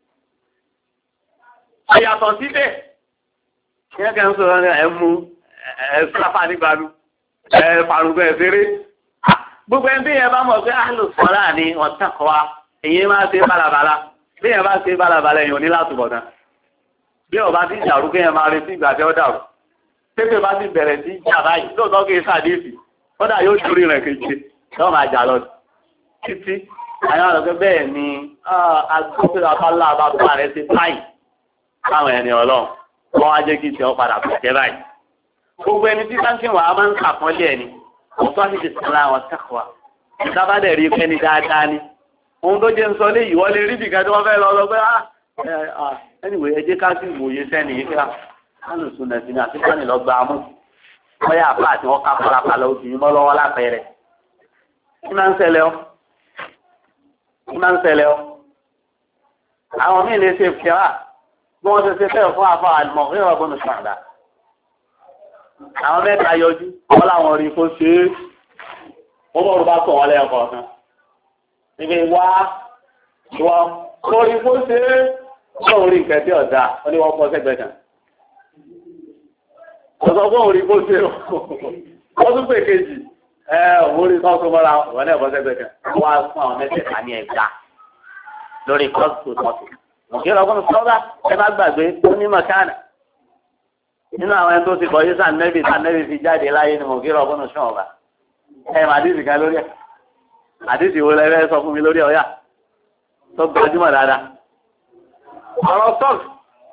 ọ̀yàtọ̀ síbẹ̀ ìyẹn kẹ́ ń sọ̀rọ̀ ẹ̀ mú ẹ̀ sáfà nígbàdú ẹ̀ farùgbọ́ ẹ̀ fèrè gbogbo ẹni bí yẹn bá mọ̀ pé àlùsọ̀rọ̀ ni ọ̀tàn kọ́ wa èyí máa ṣe bálabàla bí yẹn bá ṣe bálabàla èèyàn ní látùbọ̀ náà bí ọba ti dàrú kéèyàn máa retí ìgbà tí ó dàrú pépè bá ti bẹ̀rẹ̀ sí jà báyìí lóòótọ́ kí sàdéèsì kódà yóò torí rẹ̀ keje yóò máa jà lọ títí àwọn ọ̀dọ́ bẹ́ẹ̀ ni agbófinró abala bàbá rẹ̀ ti báyìí láwọn ẹni ọlọ́run wọ́n wá jẹ́ kí tiẹ̀ padà bàjẹ́ báyìí gbogbo ẹni tí báńkì wà á máa ń kàpọ́nlé ẹni ọ̀tọ́ àti ti sọ̀rọ̀ àwọn tẹ́kọ̀ọ́ ìsábàdẹ̀ rí pé ní dáadáa ni ohun tó jẹ́ ń sọ lé ìwọlé rí bìkan tí wọ́n fẹ́ lọ pé anyway ẹ jẹ́ ká sì wòye sẹ́ni yìí ká alùsùn nàìjíríà ní àti sani lọ gba amú wọ́n yà fà tí wọ́n ká parapàlà obìnrin mọ́ lọ́wọ́ lápẹẹrẹ kí máa ń ṣẹlẹ̀ ọ́ àwọn míì lè ṣe fìyà bí wọ́n ṣe ṣe fẹ́ fún àfọ àlùmọ̀ fún ìrọ̀bùn ṣàǹdà àwọn mẹ́ta yọjú wọ́n láwọn rí kó ṣe é wọ́n bọ̀ bá sọ wọn lẹ́yìn kọ̀ọ̀kan níbi wá kó rí kó ṣe é wọ́n rí nǹkan tí ọ̀dà wọ́n ní wọ́n pọ̀ sẹ́gbẹ̀ẹ́ kan ọ̀sọ̀ fún òun rí kó ṣe wọ́n tún pè kejì òun rí kọ́ tó mọ́ra wọ́n náà pọ̀ sẹ́gbẹ̀ẹ́ kan wọ́n á fún àwọn mẹ́tẹ̀ẹ̀ta ní ẹ̀gbá lórí kọ́ọ̀tù tọ́tù mọ̀kí lọ́gbọ́n sọ́dá ẹ má gbàgbé ó ní mọ̀kánà nínú àwọn ẹni tó ti kọ̀ yí sànẹ́bì fi jáde láyé ni mọ̀kí lọ́gbọ́n sùn ọ̀bà mà àdìsí kan lórí ẹ̀ àdìsí wo lẹ́fẹ́ sọ fún mi lórí ọ̀yà tó gbajúmọ̀ dáadáa ọ̀rọ̀ sọ́ọ̀kì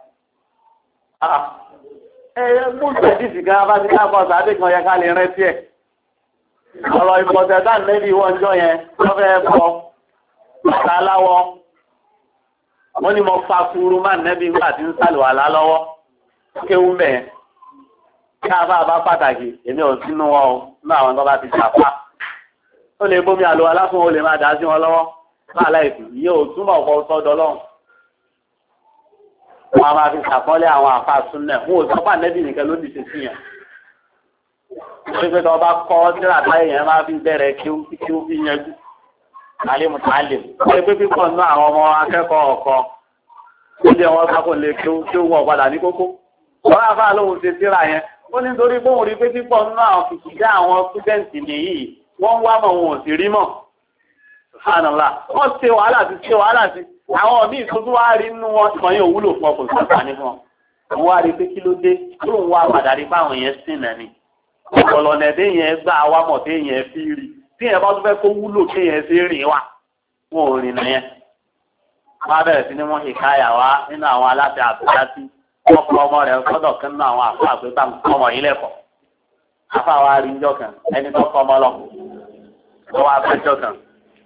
mú àdìsí kan bá ti káàkọ́ sàádé kan yẹ ká lè rántí ẹ̀ ọ̀rọ̀ ìpọ̀tẹ̀ sànẹ́bì wọ́n jọ yẹn wọ́n fẹ́ bọ́ bàtà aláwọ̀ wọ́n ní mo fa kúrú má nẹ́bí ńgbà tí ń sàlùwàlá lọ́wọ́ kéwú mẹ́ẹ̀ káàbá bá pàtàkì èmi ò sínú wọn o ní àwọn tó bá ti ṣàpá ó lè bómi àlùwàlá fún o lè máa dá sí wọn lọ́wọ́ máa láìsí iye ò túmọ̀ kọ́ sọ́dọ̀ lọ́hùn wọn a máa fi ṣàkọ́lé àwọn àfa súnẹ̀ wọn ò sọ́pà nẹ́bí nìkan ló dìṣe sí yẹn wọ́n fi tó bá kọ́ síra táyé yẹn máa fi bẹ̀rẹ̀ kíw fi yanjú alimu talim ṣe pé pípọ̀ nínú àwọn ọmọ akẹ́kọ̀ọ́ ọ̀kọ́ oúnjẹ wọn sákò lè kí ó wọ̀ padà ní kókó wọ́n ráfà lóhun ṣe síra yẹn ó ní torí bóhun rí pé pípọ̀ nínú àwọn kìkìdá àwọn túdẹ̀ǹtì nìyí wọ́n wá mọ̀ wọn ò sì rí mọ̀ ṣàánàlá wọ́n ṣe wàhálà sí àwọn míì tó tún wá rí nínú wọn kan yóò wúlò fún ọkùnrin sábà ní fún wọn àwọn wá rí pé kí ló dé lóhun wá padà rí fáwọn yẹn sìn náà ni ọ̀pọ̀lọ̀nà ẹ̀dẹ́ gbà wá mọ̀ téèyàn fi rí tí ẹ bá tún fẹ́ kó wúlò kéèyàn ṣe rìn wá wọn ò rìn nìyẹn wọn á bẹ̀rẹ̀ sí ní wọn ìkáyà wá nínú àwọn aláṣẹ àbúrásí wọn kọ ọmọ rẹ̀ sọ́dọ̀ kan nínú àwọn àfọ àgbébá ọmọ yìí lẹ́kọ̀ọ́ afa wa rí njọ́ kan ẹni tó kọ́ ọmọ lọ lọ́wọ́ abẹ́jọ́ kan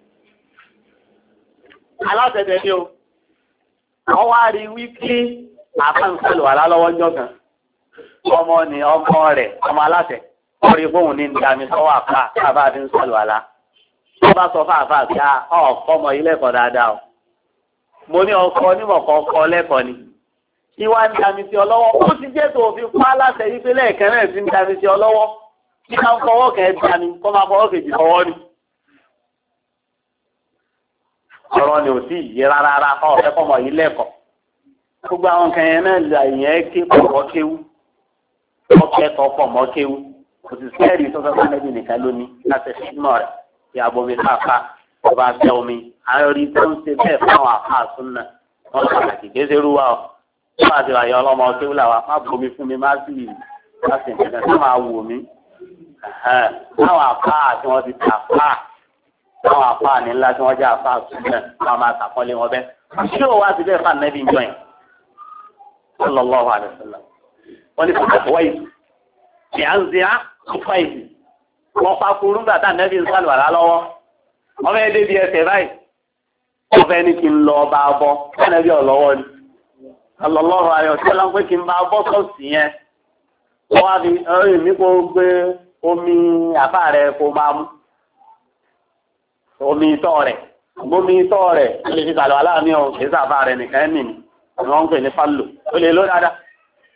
aláṣẹ̀dẹ̀ ni o wọ́n wá rí wípé àfáǹsẹ̀lù wà lálọ́wọ́ njọ́ kan ọmọ ni ọmọ rẹ̀ ọmọ aláṣẹ orí fóun ní ìdámi sọ́wọ́ àfà àbá àti ń sọ̀lù àlá wọ́n bá sọ fáfá àti ọ̀kọ́ ọmọ yìí lẹ́kọ̀ọ́ dáadáa o mo ní ọkọ onímọ̀kọ́ ọkọ lẹ́kọ̀ọ́ ni ìwà ń dami sí ọ lọ́wọ́ ó ti jẹ́ tó fi pa láṣẹ yìí pé lẹ́ẹ̀kan náà ti ń dami sí ọ lọ́wọ́ kí ká ń fọwọ́ kẹ́ dání kó máa fọwọ́ kejì fọwọ́ ni. ọ̀rọ̀ ni ò sí yé rárá kọ́ ọ̀fẹ́ fọmọ yìí lẹ́kọ̀ọ́ gbogbo àwọn kan yẹn náà là yẹn ké pọ̀ kéwú ọkẹ́ tọ́ pọ̀ mọ́ kéwú kò sì sẹ́ẹ̀rì tó fẹ́ fún ẹbí nìkan lónìí láti ṣígbọ́n rẹ̀ kí abomi káfá ọba fẹ́ omi àárí tó ń ṣe bẹ́ẹ̀ fún àwọn àfáà súnà wọn pàtàkì kéṣe rúwa ọ wọn àti àyọ ọlọmọ kéwìlà wa má bomi fún mi má sì nǹkan tó máa wù mí táwọn àfáà tí wọ́n ti tà fáà táwọn àfáà ní ńlá tí wọ́n jẹ́ àfáà súnà wọn máa tàkọ́lé wọn bẹ́ẹ̀ ṣé o wá sí bẹ́ẹ̀ fún ànẹ́bí jọ yẹn sallallahu alaihi wasallam wọn ní fún wáyé tí a ń zi á fún ìdí wọn pa kúrú gbà tá nẹ́bí ń sálùwàlá lọ́wọ́ wọn fẹ́ débi ẹsẹ̀ báyìí wọn fẹ́ ní kí n lọ bá a bọ́ nẹ́bí ọ̀lọ́wọ́ ni sallallahu alaihi wasallam pé kí n bá a bọ́ sọ́ọ̀sì yẹn wọ́n wá fi ẹ̀rìn mi kó gbé omi àbá rẹ̀ kó máa mú omi itọ́ rẹ̀ lè fi sàlùwàlá mi ò kì í sàbá rẹ̀ nìkan nì ní wọ́n ń pè ní fálò ó lè ló dáadáa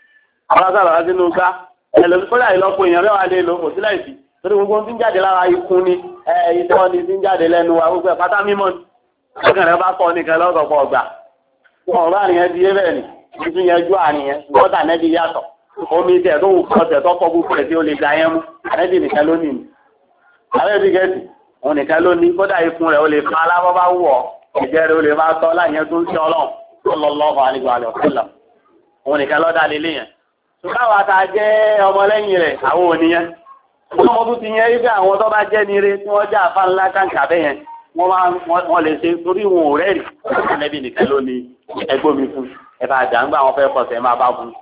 àwọn sábà wá sínú ká ẹlòmí kó láì lọ́pọ̀ èèyàn mẹ́wàá lè lò kò sí láìsí torí gbogbo tí ń jáde lára ikú ni ìtọ́ ni tí ń jáde lẹ́nu wa gbogbo ẹ̀pátá mímọ́ ni ọkàn rẹ̀ bá kọ́ nìkan lọ́sọ̀pọ̀ ọgbà wọn bá àníyàn di ẹbẹ̀ ni tuntun yẹn jú àníyàn wọ́tà nẹ́bí yàtọ̀ omi tẹ̀ tó wù kọ́sẹ̀ tó kọ́ gbogbo ẹ̀ tí ó lè da yẹn mú ànẹ́bí nìkan ló nìyí àrẹ́bí gẹ̀ẹ́sì òun nìkan ló ní kódà ikùn rẹ̀ ó lè fa aláwọ̀ bá wù ọ́ ìjẹ́ rẹ̀ ó lè máa tọ́ láyẹn tó ń ṣe ọlọ́run sallallahu alaihi wa sallam òun nìkan lọ́dà lélẹ̀ yẹn ṣùgbọ́n àwọn ata jẹ́ ọmọlẹ́yìn rẹ̀ àwọn òníyẹn ọmọ tó ti yẹn wípé àwọn tó bá jẹ́ nire tí wọ́n jẹ́ àfa ńlá kàǹkà bẹ́ẹ̀ yẹn wọ́n lè ṣe torí wọn ò rẹ́rì ẹ̀nẹ́bí nìkan ló ní ẹgbó mi fún ẹ̀fà àdàǹgbà àwọn fẹ́ pọ̀sẹ̀ máa bá fún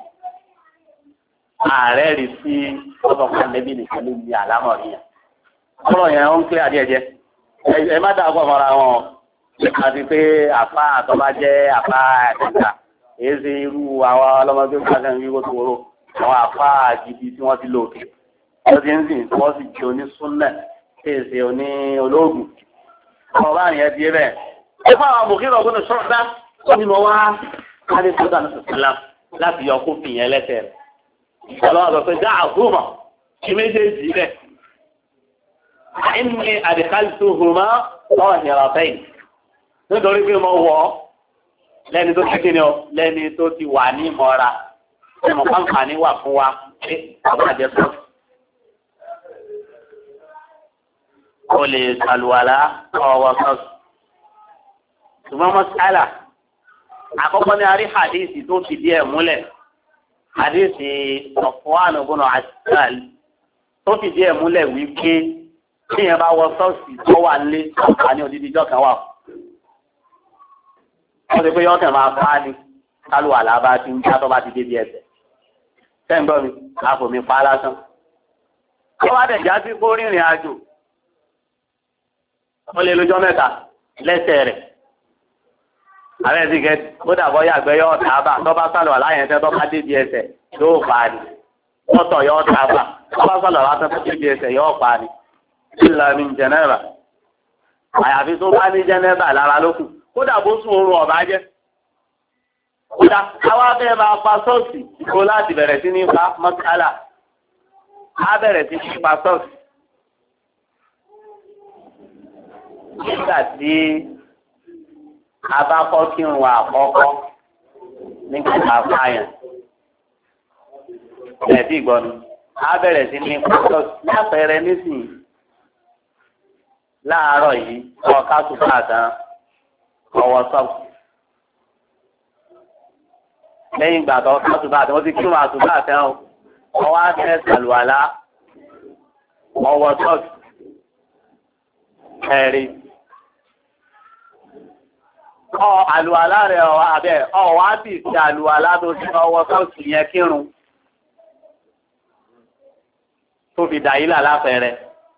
ààrẹ rí sí ọ̀sọ̀kan ẹ̀nẹ́bí nìkan ló ní àlámọ̀rí yẹn ọ̀rọ̀ yẹn ó ń kílẹ̀ àdíẹ̀jẹ́ ẹ má dà pọ̀ mọ́ra wọn àti pé àfa àtọ́bá jẹ́ àfa ẹ̀ka èyí ṣe irú àwọn ọlọ́mọdé gbàgbọ́n wíwó tó wọ́rọ̀ àwọn àfa gidi tí wọ́n ti lò òkè wọ́n ti ń sìn tí wọ́n sì jẹ́ onísúnnẹ̀ tí èsè oní olóògùn ọba yẹn di bẹ́ẹ̀. ó fún àwọn àbòkí ọ̀gbọ́n ní sọ́ọ̀dá ó ní mo wá kárí sọ́dà ní sọ́sílám láti yọ kó fìyẹn lẹ́sẹ̀ rẹ̀. ọlọ́run sọ pé dá àgùnmọ̀ kí méjèèjì rẹ̀. ẹni àdìkálì tó hùn mọ́ lọ́wọ́ ìyàrá fẹ́yìn. nítorí pé mo wọ̀ ọ́ lẹ́ni tó kékeré ni ọ lẹ́ni tó ti wà ní ìmọ̀ra ẹ̀mọ̀ pàǹfààní wà fún wa pé àwọn àjẹsọ́. o lè ṣàlùwàlá ọwọ́ sọ́ọ̀sì. ṣùgbọ́n mọ́sálà àkọ́kọ́ ní arí hadithi tó fi díẹ̀ múlẹ̀ hadithi Safwan ibn Asal tó fi díẹ̀ múlẹ̀ wípé tí yẹn bá wọ sọ́ọ̀sì tó wà nílé àǹfààní odidijọ́ kan wà. wọ́n ti pé yọ́kẹ̀ máa pa á ní ṣàlùwàlá bá ti ń já tó bá ti débi ẹsẹ̀. sẹ́ńgbọ́n mi àfòmí pa á lásán. wọ́n bá dẹ̀ já sí kó rìnrìn àjò ó lè lójọ́ mẹ́ta lẹ́sẹ̀ rẹ̀ ààrẹ ti gẹ ó dàbọ̀ yàgbẹ́ yọ ọ̀tá bá tó bá sálọ̀ láyẹn tẹ́ tó bá débi ẹsẹ̀ yóò pa ni tọ́tọ̀ yọ ọ̀tá bá tó bá sálọ̀ látọ́ tó débi ẹsẹ̀ yóò pa ni ìlà mi jẹnẹba àyàfi tó bá ní jẹnẹba lára lókù kódà bó sùn oorun ọ̀bá jẹ́ kódà àwa fẹ́ máa pa sọ́ọ̀sì kó láti bẹ̀rẹ̀ sí ní pa mọ́sálà á bẹ̀rẹ̀ sí ní pa sọ́ọ̀sì. nígbà tí a bá kọ́ kí n wà àkọ́kọ́ nígbà tá a fààyàn ẹ̀ẹ́dì ìgbọ́nu a bẹ̀rẹ̀ sí ní pọ́tọ́ lápẹẹrẹ nísìnyí láàárọ̀ yìí kọ́ kásùpá tán ọwọ́ sọ́ọ̀kù lẹ́yìn ìgbà tó kásùpá tán wọ́n ti kírun àsùpá tán ọwọ́ á fẹ́ sàlùwàlá ọwọ́ sọ́ọ̀kù ẹ̀rí. Àlùwàlá rẹ̀ àbẹ̀ ọ̀wá sì ti àlùwàlá tó ti ọwọ́ sọ́ọ̀sì yẹn kírun tó fi dàílà láfẹ̀ẹ́rẹ́.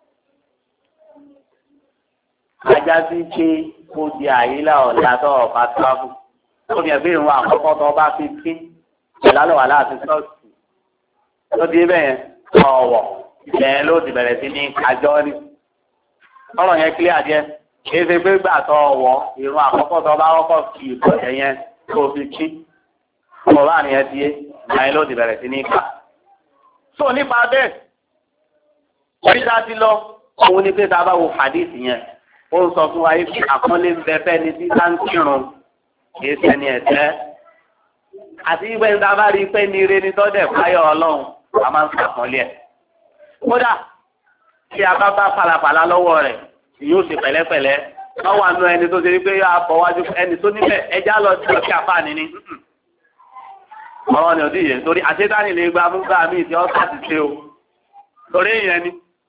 Ajá sí pé ó di àyílà ọ̀la tó ọ̀pá tíráfù. Ó fi ẹ̀gbẹ́ ìrún àkọ́kọ́ tó bá fi kí ìlàlùwàlá àti sọ́ọ̀sì. Tó di bẹ́ẹ̀ ọ̀wọ̀ ìbẹ̀rẹ̀ ló ti bẹ̀rẹ̀ sí ní kájọ́ ní. Ọ̀rọ̀ yẹn kílíà díẹ̀. Èsè pé gbà tó ọwọ́ ìrún àkọ́kọ́ tó bá kọ́kọ́ fi ìbọ̀jẹ̀ yẹn tó fi kí ọmọ bá nìyẹn ti yé láyé ló ti bẹ̀rẹ̀ sí ní ká. So nípa bẹ́ẹ̀ oríta ti lọ òun ni pé tá a bá wo hadith yẹn ó ń sọ fún wa yìí fún àkọlé ń bẹ fẹ́ ni tí ká ń kírun kìí sẹ́ni ẹ̀tẹ́ àti ìgbẹ́ ní tá a bá rí pé ní ire ní tọ́dẹ̀ fáyọ̀ ọlọ́run a máa ń sàkọ́lé ẹ̀. kódà tí a bá bá falafala lọ́wọ́ rẹ̀ yóò ṣe pẹ̀lẹ́pẹ̀lẹ́ wọ́n wà nù ẹni tó ṣe wípé yóò bọ̀ wájú ẹni tó níbẹ̀ ẹjá lọ sí ọ̀kẹ́ àfáàní ni. ọ̀rọ̀ ni ò díye torí àṣetánì lè gba múgbà míì tí ọ́sà ti ṣe o torí ìyẹn ni.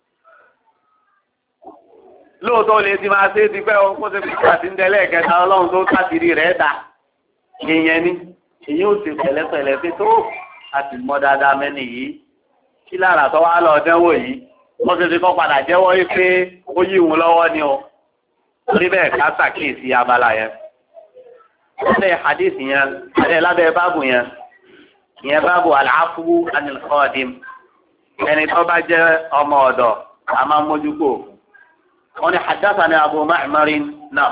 lóòótọ́ lè ti máa ṣe é ti pẹ́ o kó ṣe fi àti ń tẹ́lẹ̀ kẹta ọlọ́run tó káàkiri rẹ̀ dà ìyẹn ni èyí ò ṣe pẹ̀lẹ́pẹ̀lẹ́ pé tó àti mọ́ dáadáa mẹ́ni yìí kí lára tó wá lọ dánwò yìí wọ́n ti kọ́ padà jẹ́wọ́ yìí pé ó yí ìwọ̀n lọ́wọ́ ni o torí bẹ́ẹ̀ ká ṣàkíyèsí abala yẹn. lábẹ́ hadith yẹn lábẹ́ báàbù yẹn ìyẹn báàbù al-afwu anil khadim ẹni tó bá jẹ́ ọmọ ọ̀dọ̀ a máa mójú kò. wọ́n ní haddathana Abu Ma'mar náà.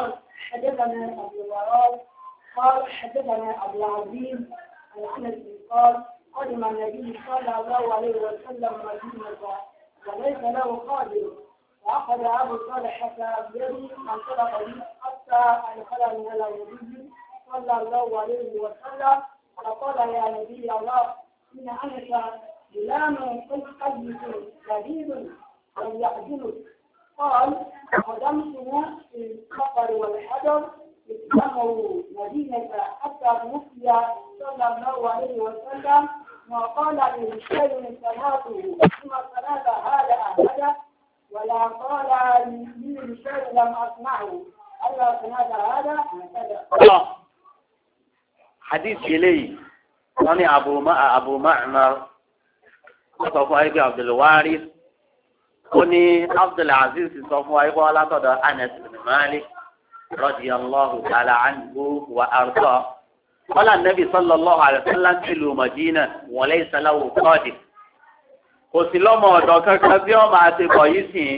حدثنا أبو الوراء قال حدثنا أبو العزيز عن أنس قال قدم النبي صلى الله عليه وسلم مدينة وليس له خادم، وأخذ أبو طلحة بيدي فانطلق بي حتى أدخلني على النبي صلى الله عليه وسلم فقال يا نبي الله إن أنت غلام قيس لذيذ لم يعجلك. قال قدمتنا في الصقر والحجر اتبعوا مدينة حتى توفي صلى الله عليه وسلم وقال لشيء صلاته ثم صلاة هذا أحد ولا قال لي شيء لم أسمعه ألا صلاة هذا أحد. حديث إليه wọ́n Abu Ma'mar wọ́n sọ fún ayé bí Abdulwaris ó ní Abdulaziz sọ fún ayé bọ́ látọ̀dọ̀ Anas bin Malik radiyallahu ta'ala anhu wa arda wọ́n là Nabi sallallahu alayhi wa sallam tìlú Madina wa laysa lahu qadim kò sí lọ́mọ ọ̀dọ̀ kankan bí wọ́n máa ti bọ̀ yìí sìn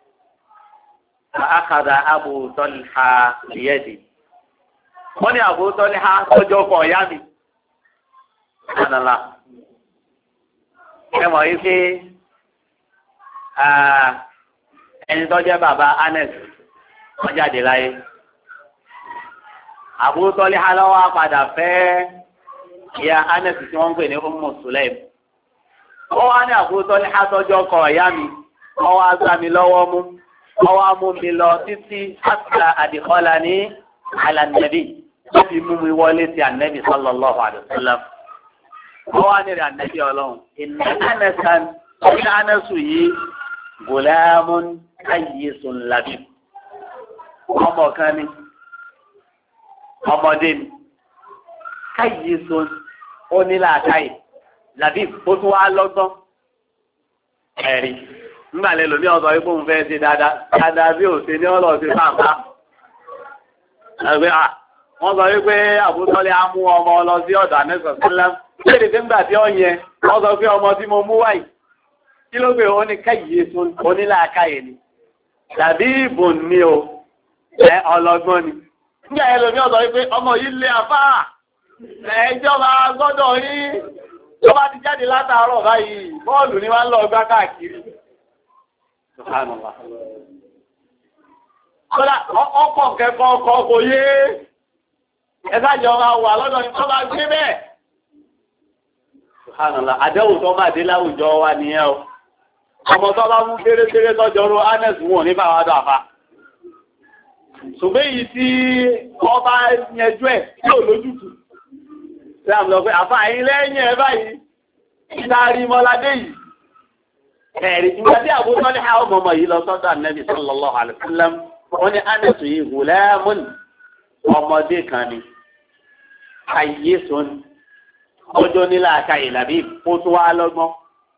akhadha Abu Talha biyadi wọ́n ní Abu Talha tọ́jọ́ kọ̀ ọ̀yá mi. Ànàlá ẹ mọ̀ yí pé ẹni tó jẹ́ bàbá Anas wọ́n jáde láyé Abu Talha lọ́wọ́ padà fẹ́ ìyá Anas tí wọ́n ń pè ní Ummu Sulaim ó wá ní Abu Talha tọ́jú ọkọ ìyá mi ó wá gbá mi lọ́wọ́ mú ó wá mú mi lọ títí hatta adkhalani ala nabi ó fi mú mi wọlé sí Ànábì sallallahu alaihi wasallam. Wọ́n wá ní ìrànlẹ́bí ọlọ́run. Ìnà Ánẹ́sàn, ọ̀gbìn Ánẹ́sù yìí, Gùlámùn Káyísùn Làbí. Ọmọ kan ni, ọmọdé ni. Káyísùn onílàákàyè. Làbí ó tún wá lọ́gbọ́n. Ẹ̀rí. Nígbà lè lòmí ọ̀sọ̀ wípé òun fẹ́ ṣe dáadáa. Dáadáa bí ò ṣe ní ọlọ́ọ̀ ṣe fáfá. Ẹgbẹ́ wọ́n sọ wípé àbútọ́lé á mú ọmọ lọ sí ọ̀dọ̀ Ànẹ́sàn sílẹ̀. Léèrè tí ń gbà tí ó yẹ, wọ́n sọ pé ọmọ tí mo mú wáyìí, kí ló gbé ó ní káyìí sun onílàákàyè ni. Tàbí ìbùn ni o, ọlọ́gbọ́n ni. Nígbà yẹn lómi ọ̀sọ̀ wípé ọmọ yìí lé afárá, ẹjọba gbọ́dọ̀ yìí, tó bá ti jáde látàárọ̀ báyìí, bọ́ọ̀lù ni wọ́n lọ gbá káàkiri. Kódà ọkọ̀ kẹ́kọ̀ọ́ ọkọ̀ kò yé, ẹ̀sájọ máa wà lọ́dọ̀ ní tó bá gbé bẹ́ẹ̀. Subhanallah, àdéhùn tó máa dé láwùjọ wa nìyẹn o. Ọmọ tó bá mú kéré-kéré tọ́jọ́rú Anes wọn ní báwa dọ̀ àfá. Ṣùgbọ́n èyí tí ọba yẹjú ẹ̀ tí ò lójútù. Ṣé àmì lọ pé àfá yín lẹ́yìn ẹ báyìí, ìdarí mọ́ládé yìí. Ẹ̀rí ìgbà tí àbúrò ní àwọn ọmọ yìí lọ sọ́dọ̀ Ànábì sallallahu alaihi wasallam. Wọ́n ní Anes yìí gùlẹ́mùn ọmọdé kan ni. Kayyisun ọjọ́ nílá àkàyè làbí ó tún wá lọ́gbọ́n.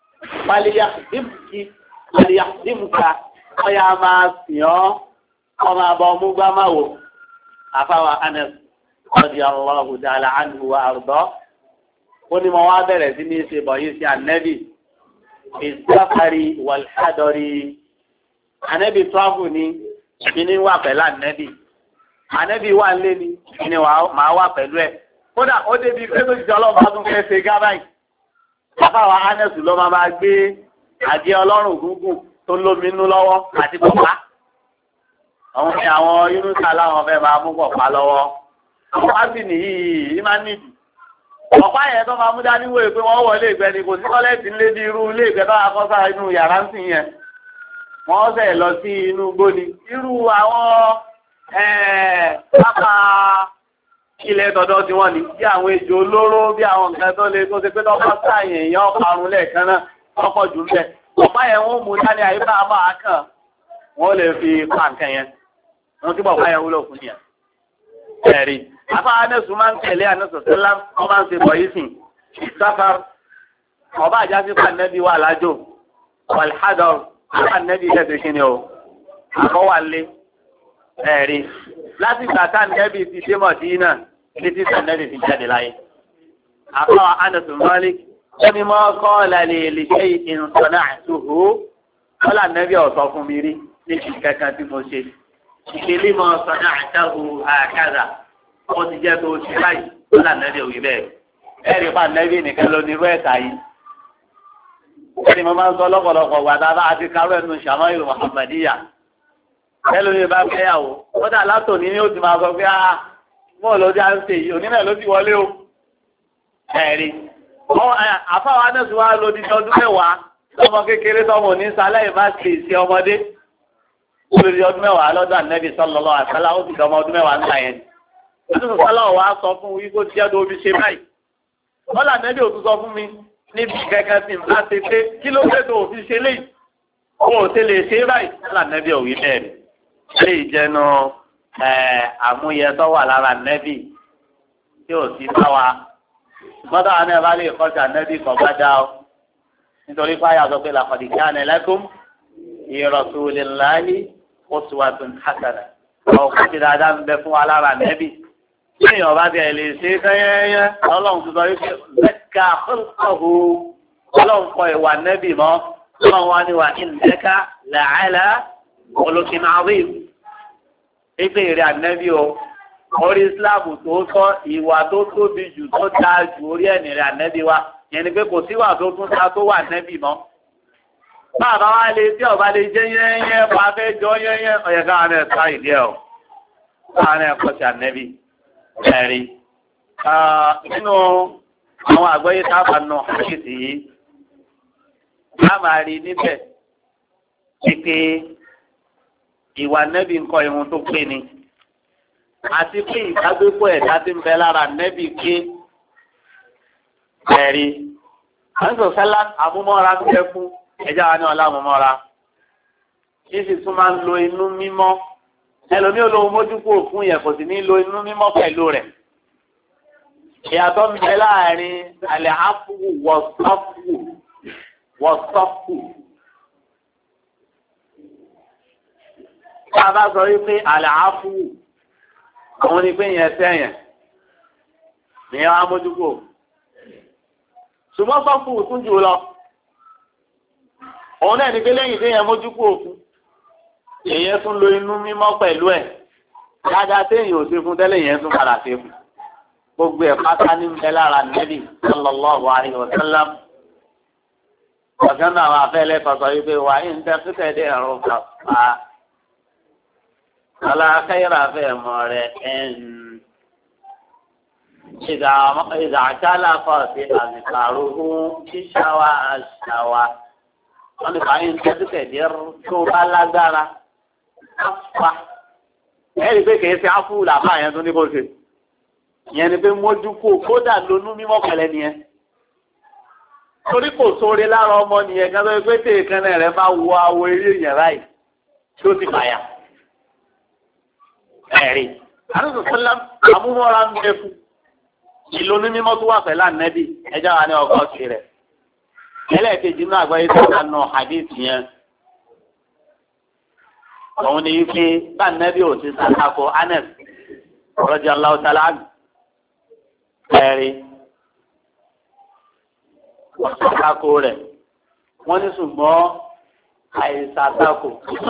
Pàlìyàdìmùkà ọya máa sìn ọ́ ọmọ àbọ̀ ọmúgbá máa wò. Àfáwà Anas radiyallahu ta'ala anhu wa arda. Ó ní mo wá bẹ̀rẹ̀ sí ní ṣe bọ̀ yìí sí Ànábì. Ìsáfàrí wàlhádọ́rí. Ànábì tọ́fù ni ìbíní wà pẹ̀lú Ànábì. Ànábì wà ń lé ni ìbíní máa wà pẹ̀lú ẹ̀. Kódà ó débi pé tó jíjọ ọlọ́run bá tún fẹ́ ṣe gábáyì. Àfáwà Ánẹ́sù ló máa gbé àgé ọlọ́run gúngùn tó lómi inú lọ́wọ́ àti pọ̀pá. Àwọn ni àwọn Yúnúsà láwọn fẹ́ máa mú pọ̀pá lọ́wọ́. Pọ̀pá sì nìyí yìí máa níbi. Pọ̀pá yẹn tó máa mú dání wòye pé wọ́n wọlé ìgbẹ́ ni kò sí kọ́lẹ́ẹ̀tì ńlé bí irú ilé ìgbẹ́ tó wà kọ́sà inú yàrá ń sìn yẹn. Wọ́n sẹ̀ lọ sí inú gbóni. Irú àwọn pápá ilẹ̀ tọ̀dọ̀ tí wọ́n ní bí àwọn ejò olóró bí àwọn nǹkan tó lè tó ṣe pé lọ́pọ̀ sáàyè èèyàn parun lẹ́ẹ̀kan náà lọ́pọ̀ jù lẹ̀. Ọ̀pá yẹn wọ́n mú dání àyíká máa kàn wọ́n lè fi pa nǹkan yẹn. Wọ́n tí bọ̀pá yẹn wúlò fún yẹn. Ẹ̀rí. Afá Anẹ́sù máa ń tẹ̀lé Anẹ́sù sílá wọ́n máa ń ṣe bọ̀ yìí sìn. Sáfàr ọba àjá sí pàǹdẹ́bí wà lájò. Wàlhádọ̀ pàǹdẹ́bí kẹ́sì kí ni o. Àkọ́wálé. Ẹ̀rí. Láti ìgbà tá nẹ́bí ti dé Mọ̀dínà títí sànẹ́bí fi jáde láyé. Àfáwà Anas Malik ó ní mọ́ kọ́ lálẹ́ lè ṣe ìrìnsọ̀nà àtúhù wọ́n là nẹ́bí ọ̀sọ́ fún mi rí ní kankan tí mo ṣe. Ìṣèlú mọ́ sọ̀nà àtàhù àkàrà wọ́n ti jẹ́ tó ṣe báyìí wọ́n là nẹ́bí òwì bẹ́ẹ̀. ẹ̀rí pa nẹ́bí nìkan ló ní irú ẹ̀ka yìí. ẹni mo máa ń sọ lọ́pọ̀lọpọ̀ gbàdá bá àti kárọ̀ ẹnu Shama'il Muhammadiyya. ẹlòmíì bá fẹ́yàwó ó dà látòní ní ó ti máa sọ pé mọ́ ló dá ń ṣe yìí òní náà ló ti wọlé o. ẹ̀rí àfáwọn anẹ́sùn wa lò ní ọdún mẹ́wàá lọ́mọ kékeré tọmọ ní sálẹ̀ ìbá ṣe ìṣe ọmọdé. olùdí ọdún mẹ́wàá lọ́dọ̀ Ànábì sallallahu alaihi wasallam ó ti dọmọ ọdún mẹ́wàá ńlá yẹn. ọdún sọ́lá wa sọ fún wípé ó ti jẹ́ tó fi ṣe báyìí. wọ́n là Ànábì ò tún sọ fún mi níbi kẹ̀kẹ́ tí n bá ṣe pé kí ló dé tó fi ṣe léyìí. ó ṣe lè ṣe báyìí. wọ́n là Ànábì ò wí bẹ́ẹ̀ lè jẹnu àmúyẹ tó wà lára Ànábì tí ò sí bá wa. mọ́tò àwọn ẹ̀ bá lè kọ́ṣà Ànábì kan bá dá o. nítorí fáyà sọ pé laqad kana lakum fi rasulillahi uswatun hasanah. ọ̀pọ̀ ti dáadáa ń bẹ fún wa lára Ànábì. tí èèyàn bá tiẹ̀ lè ṣe sẹ́yẹ́yẹ́ ọlọ́run tó sọ wípé lẹ́ka ọ̀hún ọlọ́run kọ ìwà Ànábì mọ́ ọlọ́run wá ní wa innaka la'ala khuluqin 'azim. ìpè ìrẹ́ Ànábì o orí Islam tó sọ ìwà tó tóbi jù tó dáa jù orí ẹ̀nì rẹ̀ Ànábì wa yẹn ni pé kò síwà tó tún ta tó wà Ànábì mọ́. bàbá wa lè tí ọba lè jẹ́ yẹ́yẹ́ bá fẹ́ jọ yẹ́yẹ́ ọ̀yẹ́ káwọn ẹ̀ ká ìdí ẹ̀ o káwọn ẹ̀ kọ́ sí Ànábì ẹ̀rí. nínú àwọn àgbáyé tábà nù àkìtì yìí a máa rí níbẹ̀ pípé ìwà Ànábì ń kọ́ ihun tó pé ni àti pé ìdágbépọ̀ ẹ̀dá tí ń bẹ lára Ànábì pé ẹ̀rí. àǹsọ̀ sẹ́lá àmúmọ́ra ń jẹ́ fún ẹjá wa ní ọlá àmúmọ́ra kí sì tún máa ń lo inú mímọ́ ẹlòmí olóhùn mójúkú fún yẹn kò sì ní lo inú mímọ́ pẹ̀lú rẹ̀. ìyàtọ̀ ń bẹ láàrin alẹ́ àfùwù wọ́sọ́fù. tá a bá sọ wípé alẹ́ àfùwù àwọn ni pé yẹn sẹ́yìn nìyẹn wá mójúkú. ṣùgbọ́n sọ́fù tún jù lọ. òun náà ní pé lẹ́yìn tí yẹn mójúkú òfin èyàn tún lo inú mímọ́ pẹ̀lú ẹ̀ dáadáa téèyàn ò ṣe fún tẹ́lẹ̀ yẹn tún padà ṣe fún gbogbo ẹ̀ pátá ní ń bẹ lára Nábì sallallahu alaihi wa sallam. ọ̀sán náà àwọn afẹ́lẹ́ kọ̀ọ̀kan yìí pé wà ń tẹ́ fífẹ́ dé ẹ̀rọ kàfà alákẹ́yìrà fẹ́ mọ̀ rẹ̀ ìdàkálà kọ̀ sí àzìkàrú ṣíṣàwá àṣàwá. wọ́n ní fàáyín tẹ́ fífẹ́ dé tó bá lágbára afa ẹ̀rí pé kìí ṣe áfù làbá yẹn tó ní kó ṣe ìyẹn ni pé mójúkó kódà lónú mímọ́ pẹ̀lẹ́ nìyẹn torí kò sóore lára ọmọ nìyẹn kan tó yẹ pé tèèkan náà rẹ bá wọ awọ eré yẹn báyìí tó ti fàyà ẹ̀rí àdúgbò sọlá àmúmọ́ra ń bẹ fún ìlónú mímọ́ tó wà pẹ̀lú Ànábì ẹjọ́ wa ní ọkọ̀ sí rẹ̀ ẹlẹ́ẹ̀kejì náà àgbáyé tó wà nù hadith yẹn. òun ni wípé bá nẹ́bí ò ti sàkàkọ Anas radiyallahu ta'ala anhu ẹ̀rí sàkàkọ rẹ̀ wọ́n ní ṣùgbọ́n àìsàkàkọ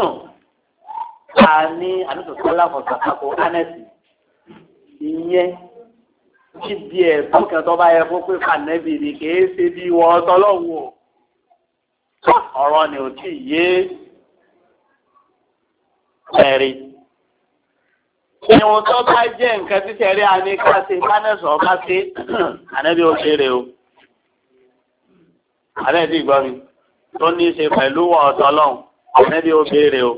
a ní àdúgbò fún sàkàkọ Anas ìyẹn níbi ẹ̀sùn kan tó bá yẹ fún pé fànẹ́bì ni kìí ṣe bí wọ́n tọ́lọ́wọ́ ọ̀rọ̀ ni ò tí yé ẹ̀rí. ìwọ̀n tó bá jẹ́ nǹkan títẹ̀ rí àní ká ṣe kánẹ́sọ̀ ọba ṣe ànẹ́bí ó ṣeré o. ànẹ́bí gbọ́ mi tó ní í ṣe pẹ̀lú ọ̀tọ̀ lọ́hùn ànẹ́bí ó ṣeré o.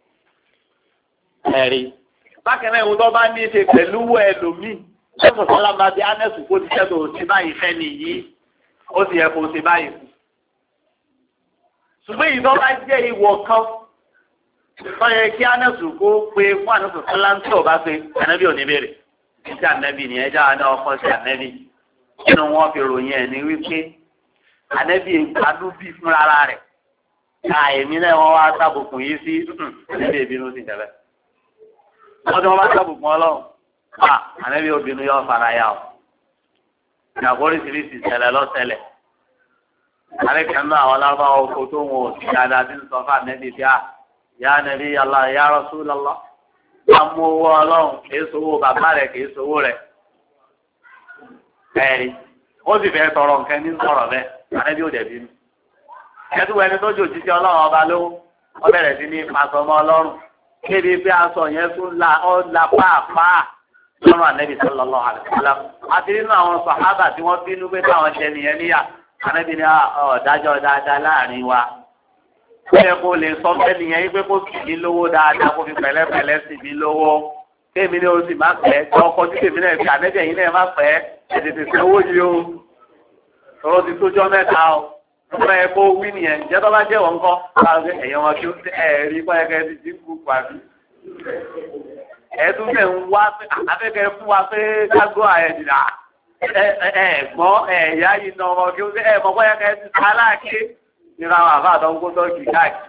ẹ̀rí. bákan náà ìwọ̀n tó bá ní í ṣe pẹ̀lú ẹlòmíì ẹ̀fọ́ sálábà bí anẹ́sù kó ti ṣẹ́tò òsì báyìí fẹ́ nìyí ó sì yẹ kó òsì báyìí fún. ṣùgbọ́n ìdán bá jẹ́ ìwọ̀ kan sọ́yẹ kí anẹ́sù kó pe fún anẹ́sù sáláńtì ọba pé ànẹ́bí ò ní bèrè títí ànẹ́bí ni ẹja àná ọkọ sí ànẹ́bí nínú wọn fi ròyìn ẹ̀ ní wípé ànẹ́bí ìgbàdú bí fún rárá rẹ̀ ká èmi náà wọ́n wá sábùkún yìí sí ànẹ́bí ìbínú sí tẹ̀lẹ̀ wọ́n tí wọ́n bá sábùkún ọlọ́run ànẹ́bí obìnrin yóò fara yà ọ́ ìyàwó oríṣiríṣi ìṣẹ̀lẹ̀ lọ́sẹ̀lẹ̀ àríkànnú àwọn alábáwọ̀ oko tó wọn ò sí dáadáa tí ń sọ fún ànẹ́bí bí yá ànẹ́bí Allah ya Rasulullah amú owó ọlọ́run kìí sowó bàbá rẹ̀ kìí sowó rẹ̀ ẹ̀rí ó sì fẹ́ tọrọ nǹkan ní sọ̀rọ̀ bẹ́ẹ̀ ànábì ò dẹ̀bi mi. ẹtùwẹ̀ ẹni tó jòjì sí ọlọ́run ọba lówó wọ́n bẹ̀rẹ̀ sí ní pàṣọmọ́ ọlọ́run kéde pé aṣọ yẹn tún la pàápàá lọ́rùn ànábì sallallahu alaihi wasallam. àti nínú àwọn sàhábà tí wọ́n bínú pé táwọn ṣe nìyẹn níyà ànábì ní ọ̀dájọ́ dáadáa láàrin wa. ó yẹ kó lè sọ fẹ́ nìyẹn yí pé kó sì ní lówó dáadáa kó fi pẹ̀lẹ́pẹ̀lẹ́ sì ní lówó. kéèmí ni o sì má pẹ́ tí ọkọ̀ tí tèmi náà fi ànábì ẹ̀yìn náà má pẹ́ ètètè sanwó yìí o. tọ́lọ́ ti tójọ́ mẹ́ta o. wọ́n yẹ kó wí nìyẹn ìjẹ́ tó bá jẹ́ wọ́n kọ́ ẹ̀yàn wọn kí ó ẹ̀rí pẹ́ẹ́kẹ́ ti dín kú pàbí. ẹ̀ẹ́dún bẹ̀ ń wá afẹ́kẹ́ fún wa pé kágbó àyẹ̀dìrà ẹ̀gbọ́n ẹ̀yà yìí nà ọmọ kí ó mọ̀ pẹ́ẹ́kẹ́ ti aláàké nínú àwọn àbá àtọ́gbó tó kì í káàkiri.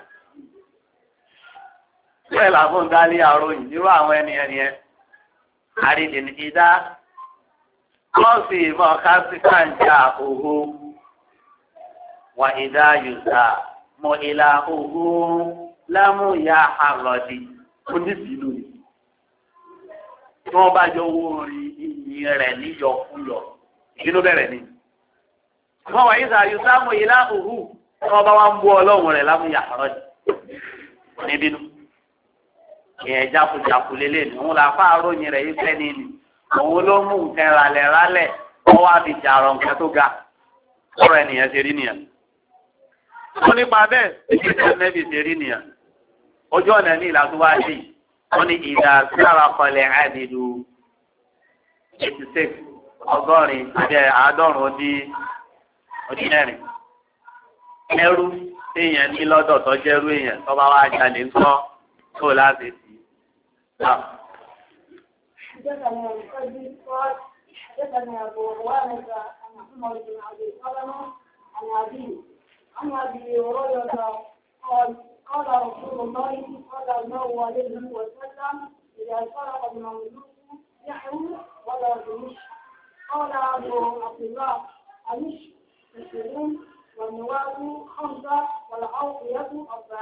bẹ́ẹ̀ làbọ̀n dálé àròyìn nírú àwọn ẹnìyẹn nìyẹn. àrídìn ìdá kọ́ọ̀sì ìmọ̀ kásíkàǹjà òhó wa ìdá yùsà mọ ìlà òhó lámúyà àròdì oníṣìlú ni. tí wọ́n bá jọ owó orí ìyìn rẹ̀ níyọkúyọ ìbínú bẹ̀rẹ̀ ni. wọ́n wà ìdá yùsà mọ ìlà òhó tí wọ́n bá wá ń bú ọlọ́run rẹ̀ lámúyà àròdì níbínú. ìyẹn jákujàku lélẹ̀ ní òun làá fáàròyìn rẹ̀ yí fẹ́ ní ni òun ló mú nǹkan ralẹ̀ wọ́n wá fi jàrọ̀ nǹkan tó ga ọ̀rọ̀ ẹnìyẹn ṣe rí nìyẹn. wọ́n nípa bẹ́ẹ̀ èyí tó nẹ́bí ṣe rí nìyẹn. ojú ọ̀nà ní ìlà tó wá sí wọ́n ní ìdá sára kọlẹ̀ àdìdù 86 ọgọ́rin àti àádọ́rùn ọdí mẹ́rin. ẹrú èèyàn ní lọ́dọ̀ tó jẹ́rú èèyàn tó bá wá jalè ńkọ́ tó láti sí. حدثنا المسجد قال حدثنا ابو روانه عن محمد بن ابي سلمه عن ابيه عن ابي هريره قال قال رسول الله صلى الله عليه وسلم اذا سرق المملوك يحرم ولا يمش قال ابو عبد الله امش 20 والنواب 5 والاوقيه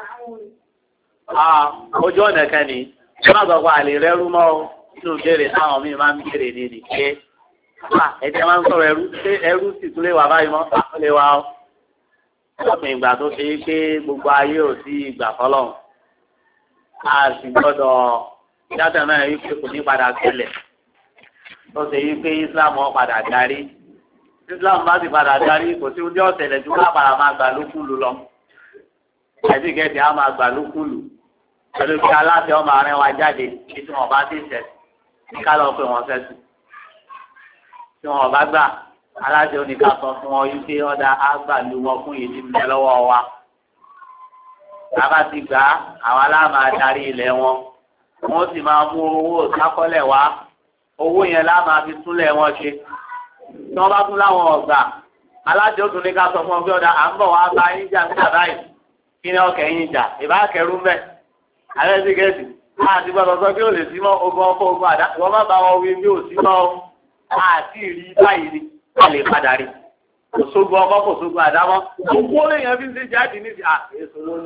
40. ojú ọ̀nà kan ni ẹ má sọ pé àlè rẹ rú mọ́ nínú béèrè táwọn míì máa ń béèrè ní ni pé ẹ̀jẹ̀ máa ń sọ̀rọ̀ ẹrú ṣé ẹrú sì tún lè wà báyìí mọ́ ó lè wà ó. lọ́pọ̀ ìgbà tó ṣe pé gbogbo ayé ò sí ìgbà fọlọ́run a sì gbọ́dọ̀ yàtọ̀ náà yí pé kò ní padà ṣẹlẹ̀ tó ṣe yí pé Islam wọn padà darí Islam bá sì padà darí kò sí ojú ọ̀sẹ̀lẹ̀ tí wọ́n padà máa gbà lókùlù lọ ẹ̀sìn kẹ́sì á máa gbà lókùlù pẹ̀lú kí aláṣẹ ọmọ àárín wa jáde kí tí wọ́n bá ti ṣẹ̀ ká lọ pé wọ́n fẹ́ sùn tí wọ́n bá gbà aláṣẹ oníkà sọ fún wọn yìí pé ọ̀dà àgbà lu wọn fún yìí ti ń bẹ lọ́wọ́ wa bàbá ti gbà àwọn aláàmà darí ilẹ̀ wọn wọ́n sì máa mú owó sákọ́lẹ̀ wá owó yẹn láàmà fi túnlẹ̀ wọn ṣe tí wọ́n bá tún láwọn ọ̀gbà aláṣẹ ó tún ní ká sọ fún wọn pé ọ̀dà à ń bọ̀ wá bá yín jà nígbà báyìí kí ni ọkẹ́ yín jà ìbá kẹrù mẹ́ alẹ́ sí gẹ̀ẹ́sì àti gbọ́dọ̀ sọ pé ó lè sí mọ́ ogun ọkọ̀ ogun àdá wọ́n má bá wọn wí bí ò sí mọ́ àti rí báyìí ni a lè padà rí kò sógun ọkọ̀ kò sógun àdá mọ́ gbogbo lèèyàn fi ń ṣe jáde ní èso owó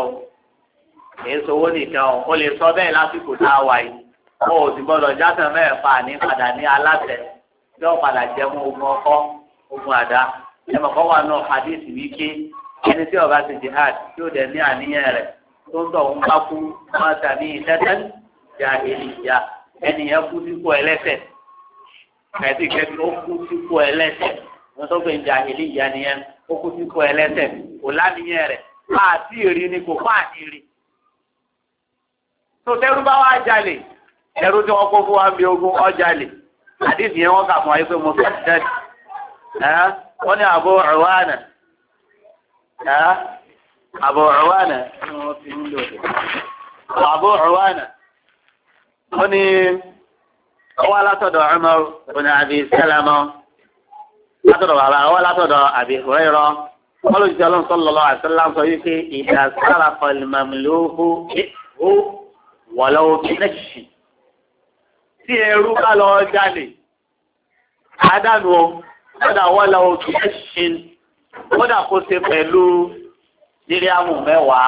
nìkan o ó lè sọ bẹ́ẹ̀ lásìkò tá a wà yìí ó sì gbọ́dọ̀ jáde mẹ́ẹ̀fà ní padà ní aláṣẹ tí wọ́n padà jẹ́ mọ́ ogun ọkọ̀ ogun àdá ẹ̀mọ̀kọ́ wà náà hadith wípé ẹni tí ó bá ti jihad tí ó dẹ̀ ní àníyàn rẹ̀ tó ń tọ̀ ń bá kú máa tàbí ìtẹ́tẹ́ ja ènìyà ẹnìyẹn kú sípò ẹlẹ́ṣẹ̀ kẹ́tì kẹ́tì ó kú sípò ẹlẹ́ṣẹ̀ wọ́n tó gbé ja ènìyà nìyẹn ó kú sípò ẹlẹ́ṣẹ̀ kò láníyàn rẹ̀ àti èrè ni kò fà ní rí. tó tẹ́rú bá wá jalè ẹrú tí wọ́n kó fún wa bí ogun ọ̀jalè àdìsí yẹn wọ́n kà fún wa yìí pé mo fẹ́ dẹ́t wọ́n ní Abu Uwana Abu Uwana Abu Uwana wọ́n ní ọwọ́ alátọ̀dọ̀ Umar ibn Abi Salama látọ̀dọ̀ bàbá ọwọ́ alátọ̀dọ̀ Abi Hurairah wọ́n ló jẹ́ ọlọ́run sallallahu alaihi wasallam sọ wípé idha saraqa al-mamluku ó walau bi-nafsi tí ẹrú bá lọ jalè àdánù ọ̀dà walau bi-nafsi kódà kó ṣe pẹ̀lú díríàmù 10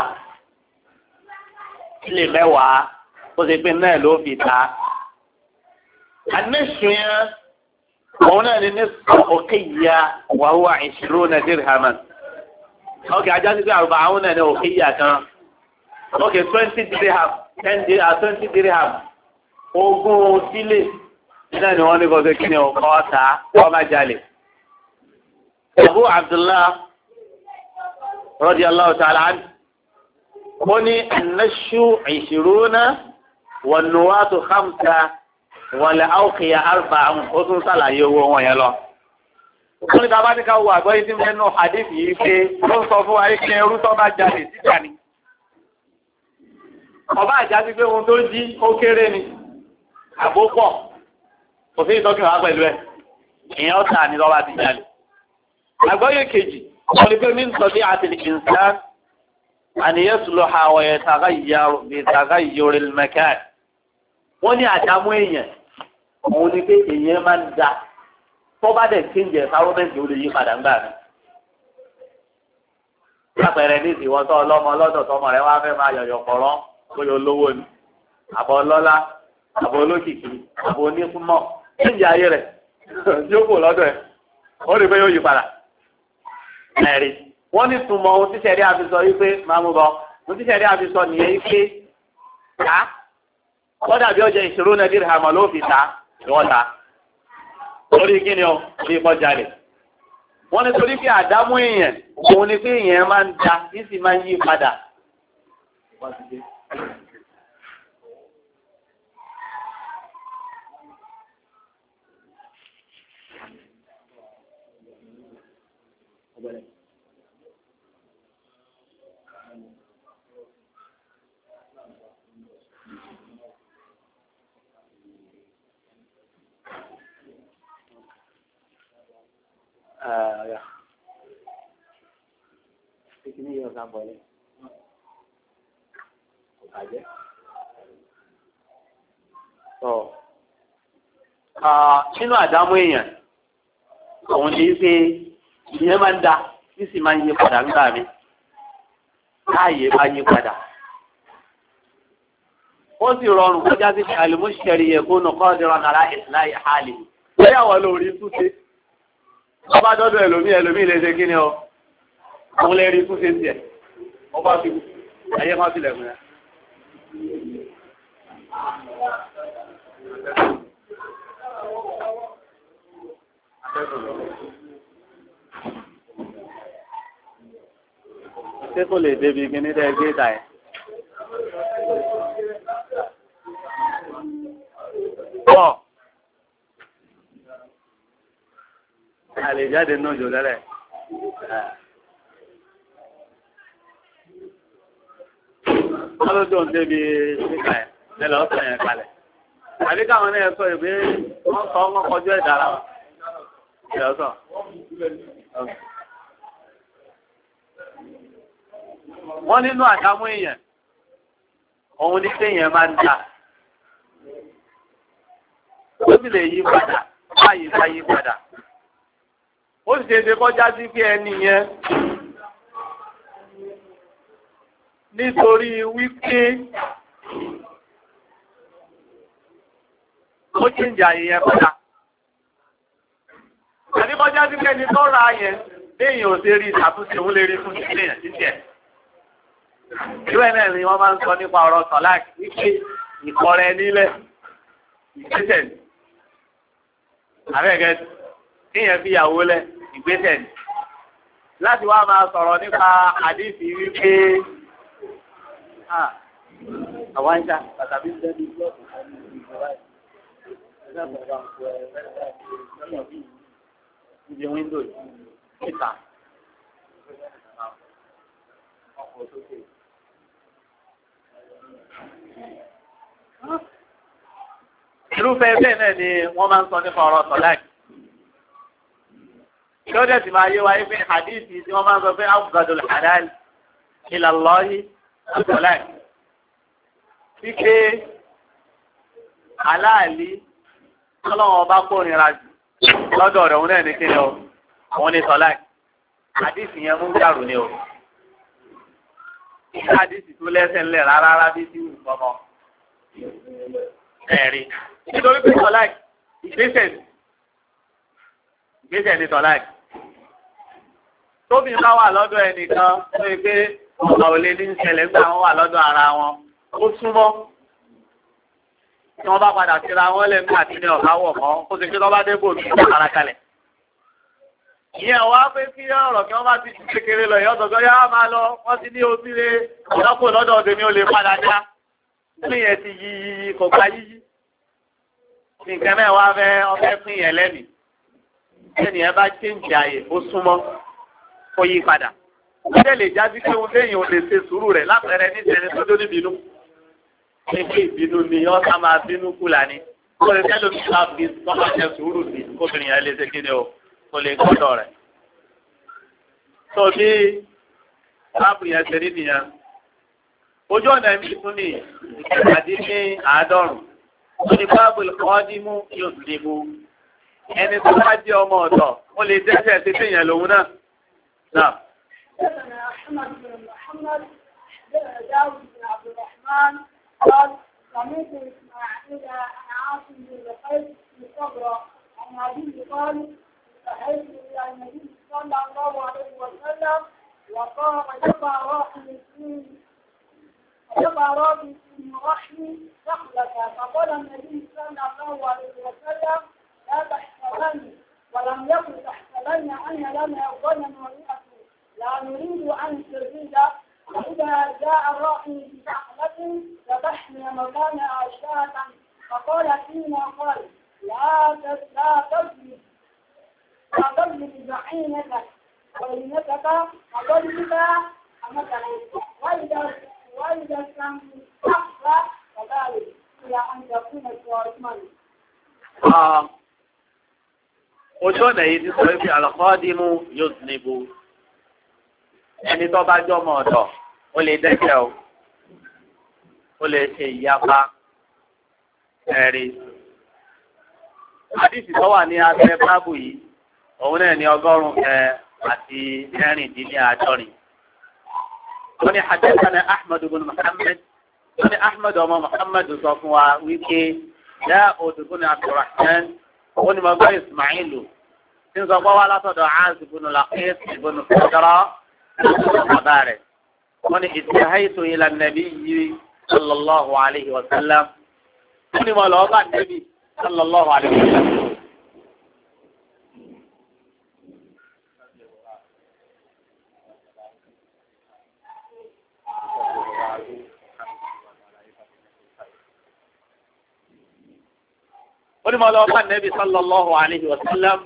ilé 10 ó ṣe pé náà ló fi ta. àníṣù yẹn هنا لنصف أوقية وهو 20 درهما. أوكي أجازي 40 أوقية كان. أوكي 20 درهم 20 درهم. ogún sílé náà ni wọ́n ní kó ṣe kí ni ọ̀ta ọmọ jalè. Abu Abdullah radiyallahu ta'ala anhu ó ní an-nashu 20 wan-nuwatu 5 wal-awqiya 4 ó tún ṣàlàyé owó wọn yẹn lọ. wọ́n ní kábàá ní ká wo àgbọ̀ yìí tí wọ́n nù hadith yìí pé ó ń sọ fún wa pé ẹrú tó bá jalè síta ni. ọba àjásí pé ohun tó jí ó kéré ni. àbópọ̀ òfin ìtọ́jú wa pẹ̀lú ẹ̀ ìyẹn ọ̀tá ni lọ́wọ́ àti jalè. àgbọ́yé kejì wọ́n ní pé mí ń sọ bí àtìlì ìnsán àníyàn sùlọ àwọn ìtàgá ìyọrẹ mẹkàn. wọ́n ní àdámú èèyàn òun ni pé èèyàn máa ń da tó bá dẹ̀ kéńjẹ sáwọ́mẹ́ntì ó lè yí padà ńgbà mi. lápẹẹrẹ ní ìsìnwọ́tọ́ ọlọ́mọ ọlọ́dọ̀ tọmọ rẹ wá fẹ́ máa yọ̀yọ̀ pọ̀rọ́ bóyá olówó ni àbọ̀ ọlọ́lá àbò olókìkí àbò onífúnmọ́ ẹ̀yìn ayé rẹ̀ yóò kò lọ́dọ̀ ẹ̀ ó rí pé yóò yí padà ẹ̀rí wọ́n ní túmọ̀ ohun tí sẹ́rí àfisọ yìí pé máa mú bọ́ ohun tí sẹ́rí àfisọ nìyẹn yìí pé ká wọ́n dàbí ọjà ìṣòro náà dìrì hàmọ́ ló fi ta ìwọ́n ta lórí kí ni ọ bí kọjá rẹ̀ wọ́n ní torí pé àdámú èèyàn òun ni pé èèyàn máa ń da kí sì máa ń yí padà. Ya. Ini yang tak boleh. Aja. So, nínú àdámọ́ èèyàn, òun ní pé ìyẹn máa ń da, ní sì máa ń yí padà ńgbà mi. Láàyè bá yí padà. Ó sì rọrùn kọjá sí àlùmọ́ṣẹ́rì yẹ kó nù kọ́ ọ̀dọ́rọ̀ nàrà ìsìláì hàlì. Bóyá wọ́n lórí túnṣe. Ọba dọ́dọ̀ ẹlòmí lè ṣe kí ni ọ òun lè rí fún ṣe tiẹ̀ ọba fi ayé máa tilẹ̀ fún ẹ. ṣé kò lè débi kí ní dẹ́ gbé ìta ẹ̀. Àlè jáde náà jò lẹ́rẹ̀. Wọ́n ló dùn débi síkà ẹ̀ lẹ́lẹ̀ ọ̀sẹ̀ yẹn kalẹ̀. Àbí káwọn náà sọ ìwé wọ́n sọ wọ́n kọjú ẹ̀ dára wọn. Ìyá sọ. Wọ́n nínú àdámú èèyàn, òun ní téèyàn máa ń ta. Ó sì lè yí padà, báyìí bá yí padà. Ó sì ṣe kọjá sí pé ẹni yẹn nítorí wípé ó ti ń jà yẹn padà. Àti kọjá sí pé ẹni tó ra yẹn léèyàn ò ṣe rí ìṣàtúnṣe òun lè rí fún ìṣẹ̀lẹ̀ títẹ̀. Irú ẹ̀ náà ni wọ́n máa ń sọ nípa ọ̀rọ̀ tọ̀láàkì wípé ìkọrẹ nílẹ̀ ìgbésẹ̀ ni. Àbẹ́ẹ̀kẹ́ kíyàn fi ìyàwó lẹ̀ ìgbésẹ̀ ni. Láti wá máa sọ̀rọ̀ nípa àdífì wípé àwọn ìjà pàtàkì ń dẹ́bi blọ́ọ̀kì kan ní ìjọba ìdí wíńdò níta. Irúfẹ́ bẹ́ẹ̀ náà ni wọ́n máa ń sọ nípa ọ̀rọ̀ tọ̀láàkì. Kí ó dẹ̀ sì máa yé wa pé hadithi tí wọ́n máa ń sọ pé abghadul halal ila Allahi tọ̀láàkì. Wípé aláàlí ọlọ́run ọba kórìíra jù lọ́dọ̀ rẹ̀ òun náà ní kí ni o, òun ní tọ̀láàkì. Hadithi yẹn mú jàrú ni o. Hadithi tó lẹ́sẹ̀ ńlẹ̀ rárá bí tí wù fọmọ. Ẹ̀rí. Nítorí pé tọ̀láàkì ìgbésẹ̀ ìgbésẹ̀ ní tọ́lá yìí. tóbi bá wà lọ́dọ̀ ẹnìkan tó yẹ pé ọ̀gá ò lè ní ìṣẹ̀lẹ̀ nígbà wọn wà lọ́dọ̀ ara wọn ó súnmọ́ tí wọ́n bá padà síra wọn lẹ́nu àti ní ọ̀gá wọ̀ mọ́ kó ti pé lọ́ba dé bò ní ìdára kalẹ̀. ìyẹn wá pé kí ọ̀rọ̀ kí wọ́n bá ti ti kékeré lọ ìyọ́ sọ̀tọ́ yá máa lọ wọ́n ti ní omi lé ọ̀dọ́kùn lọ́dọ̀ ọ̀dẹ̀ ni ó lè padà dá ní yẹn ti yí kò gba yíyí. nǹkan náà wá fẹ́ ọfẹ́ pín yẹn lẹ́mìí ẹnì yẹn bá chéǹjì ààyè ó súnmọ́ kó yí padà. ó dẹ̀ lè jáde pé ohun téèyàn ò lè ṣe sùúrù rẹ̀ lápẹẹrẹ ní ìṣẹ̀lẹ̀ tó dó níbinú. pé ìbínú ni ọ́ sá máa bínú kú lání. ó lè fẹ́ lómi ká fi tọ́ka ṣe sùúrù sí kóbìnrin yẹn lè ṣe kéde o kó lè gbọ́dọ̀ rẹ̀. tó bí báàbù yẹn ṣe rí nìyẹn. ojú ọ̀nà ẹ̀mí tún ní ìkẹtàdín ní àádọ́rùn-ún. ó ní báàbù ìkọ́dímú yóò sì mú. ẹni tó bá jẹ́ ọmọ ọ̀dọ̀ ó lè dẹ́sẹ̀ sí téèyàn lòun náà. náà. حدثنا أحمد بن محمد حدثنا داود بن عبد الرحمن قال سمعت إسماعيل عن عاصم بن قيس بن صبرة عن أبيه قال انتهيت إلى النبي صلى الله عليه وسلم وقال جفا راقي في رحمي دخلك فقال النبي صلى الله عليه وسلم لا تحسبني ولم يكن تحسبن أن لنا ظلم ورئة لا نريد أن تزيد وإذا جاء الراعي بسحلة ذبحنا مكانها شاة فقال فيما قال لا تظلم بعينك وإنتك وظلمك أمتك وإذا كان تحفى كذلك إلى أن تكون صارما. ojú ọ̀nà yìí ti sọ pé àlọ́kọ́dìmú yóò níbu ẹni tó bá jọ́ ọmọ ọ̀dọ̀ ó lè dẹ́kẹ̀ o ó lè ṣe ìyapa ẹ̀rí. àdìsí tó wà ní abẹ́ báàbù yìí òun náà ní 116. wọ́n ní hadathana Ahmad ibn Muhammad wọ́n ní Ahmad ọmọ Muhammad sọ fún wa wípé Daud ibn Abdurrahman wọ́n ní mo gbọ́ Ismailu tí ń sọ pé wá látọ̀dọ̀ Aazib ibn Laqit ibn Qadra ọ̀dà rẹ̀. wọ́n ní intahaytu ila an-nabiyyi sallallahu alayhi wa sallam wọ́n ní mo lọ bá Nabi sallallahu alayhi wa sallam. wọ́n ní mo lọ bá Nabi sallallahu alayhi wa sallam.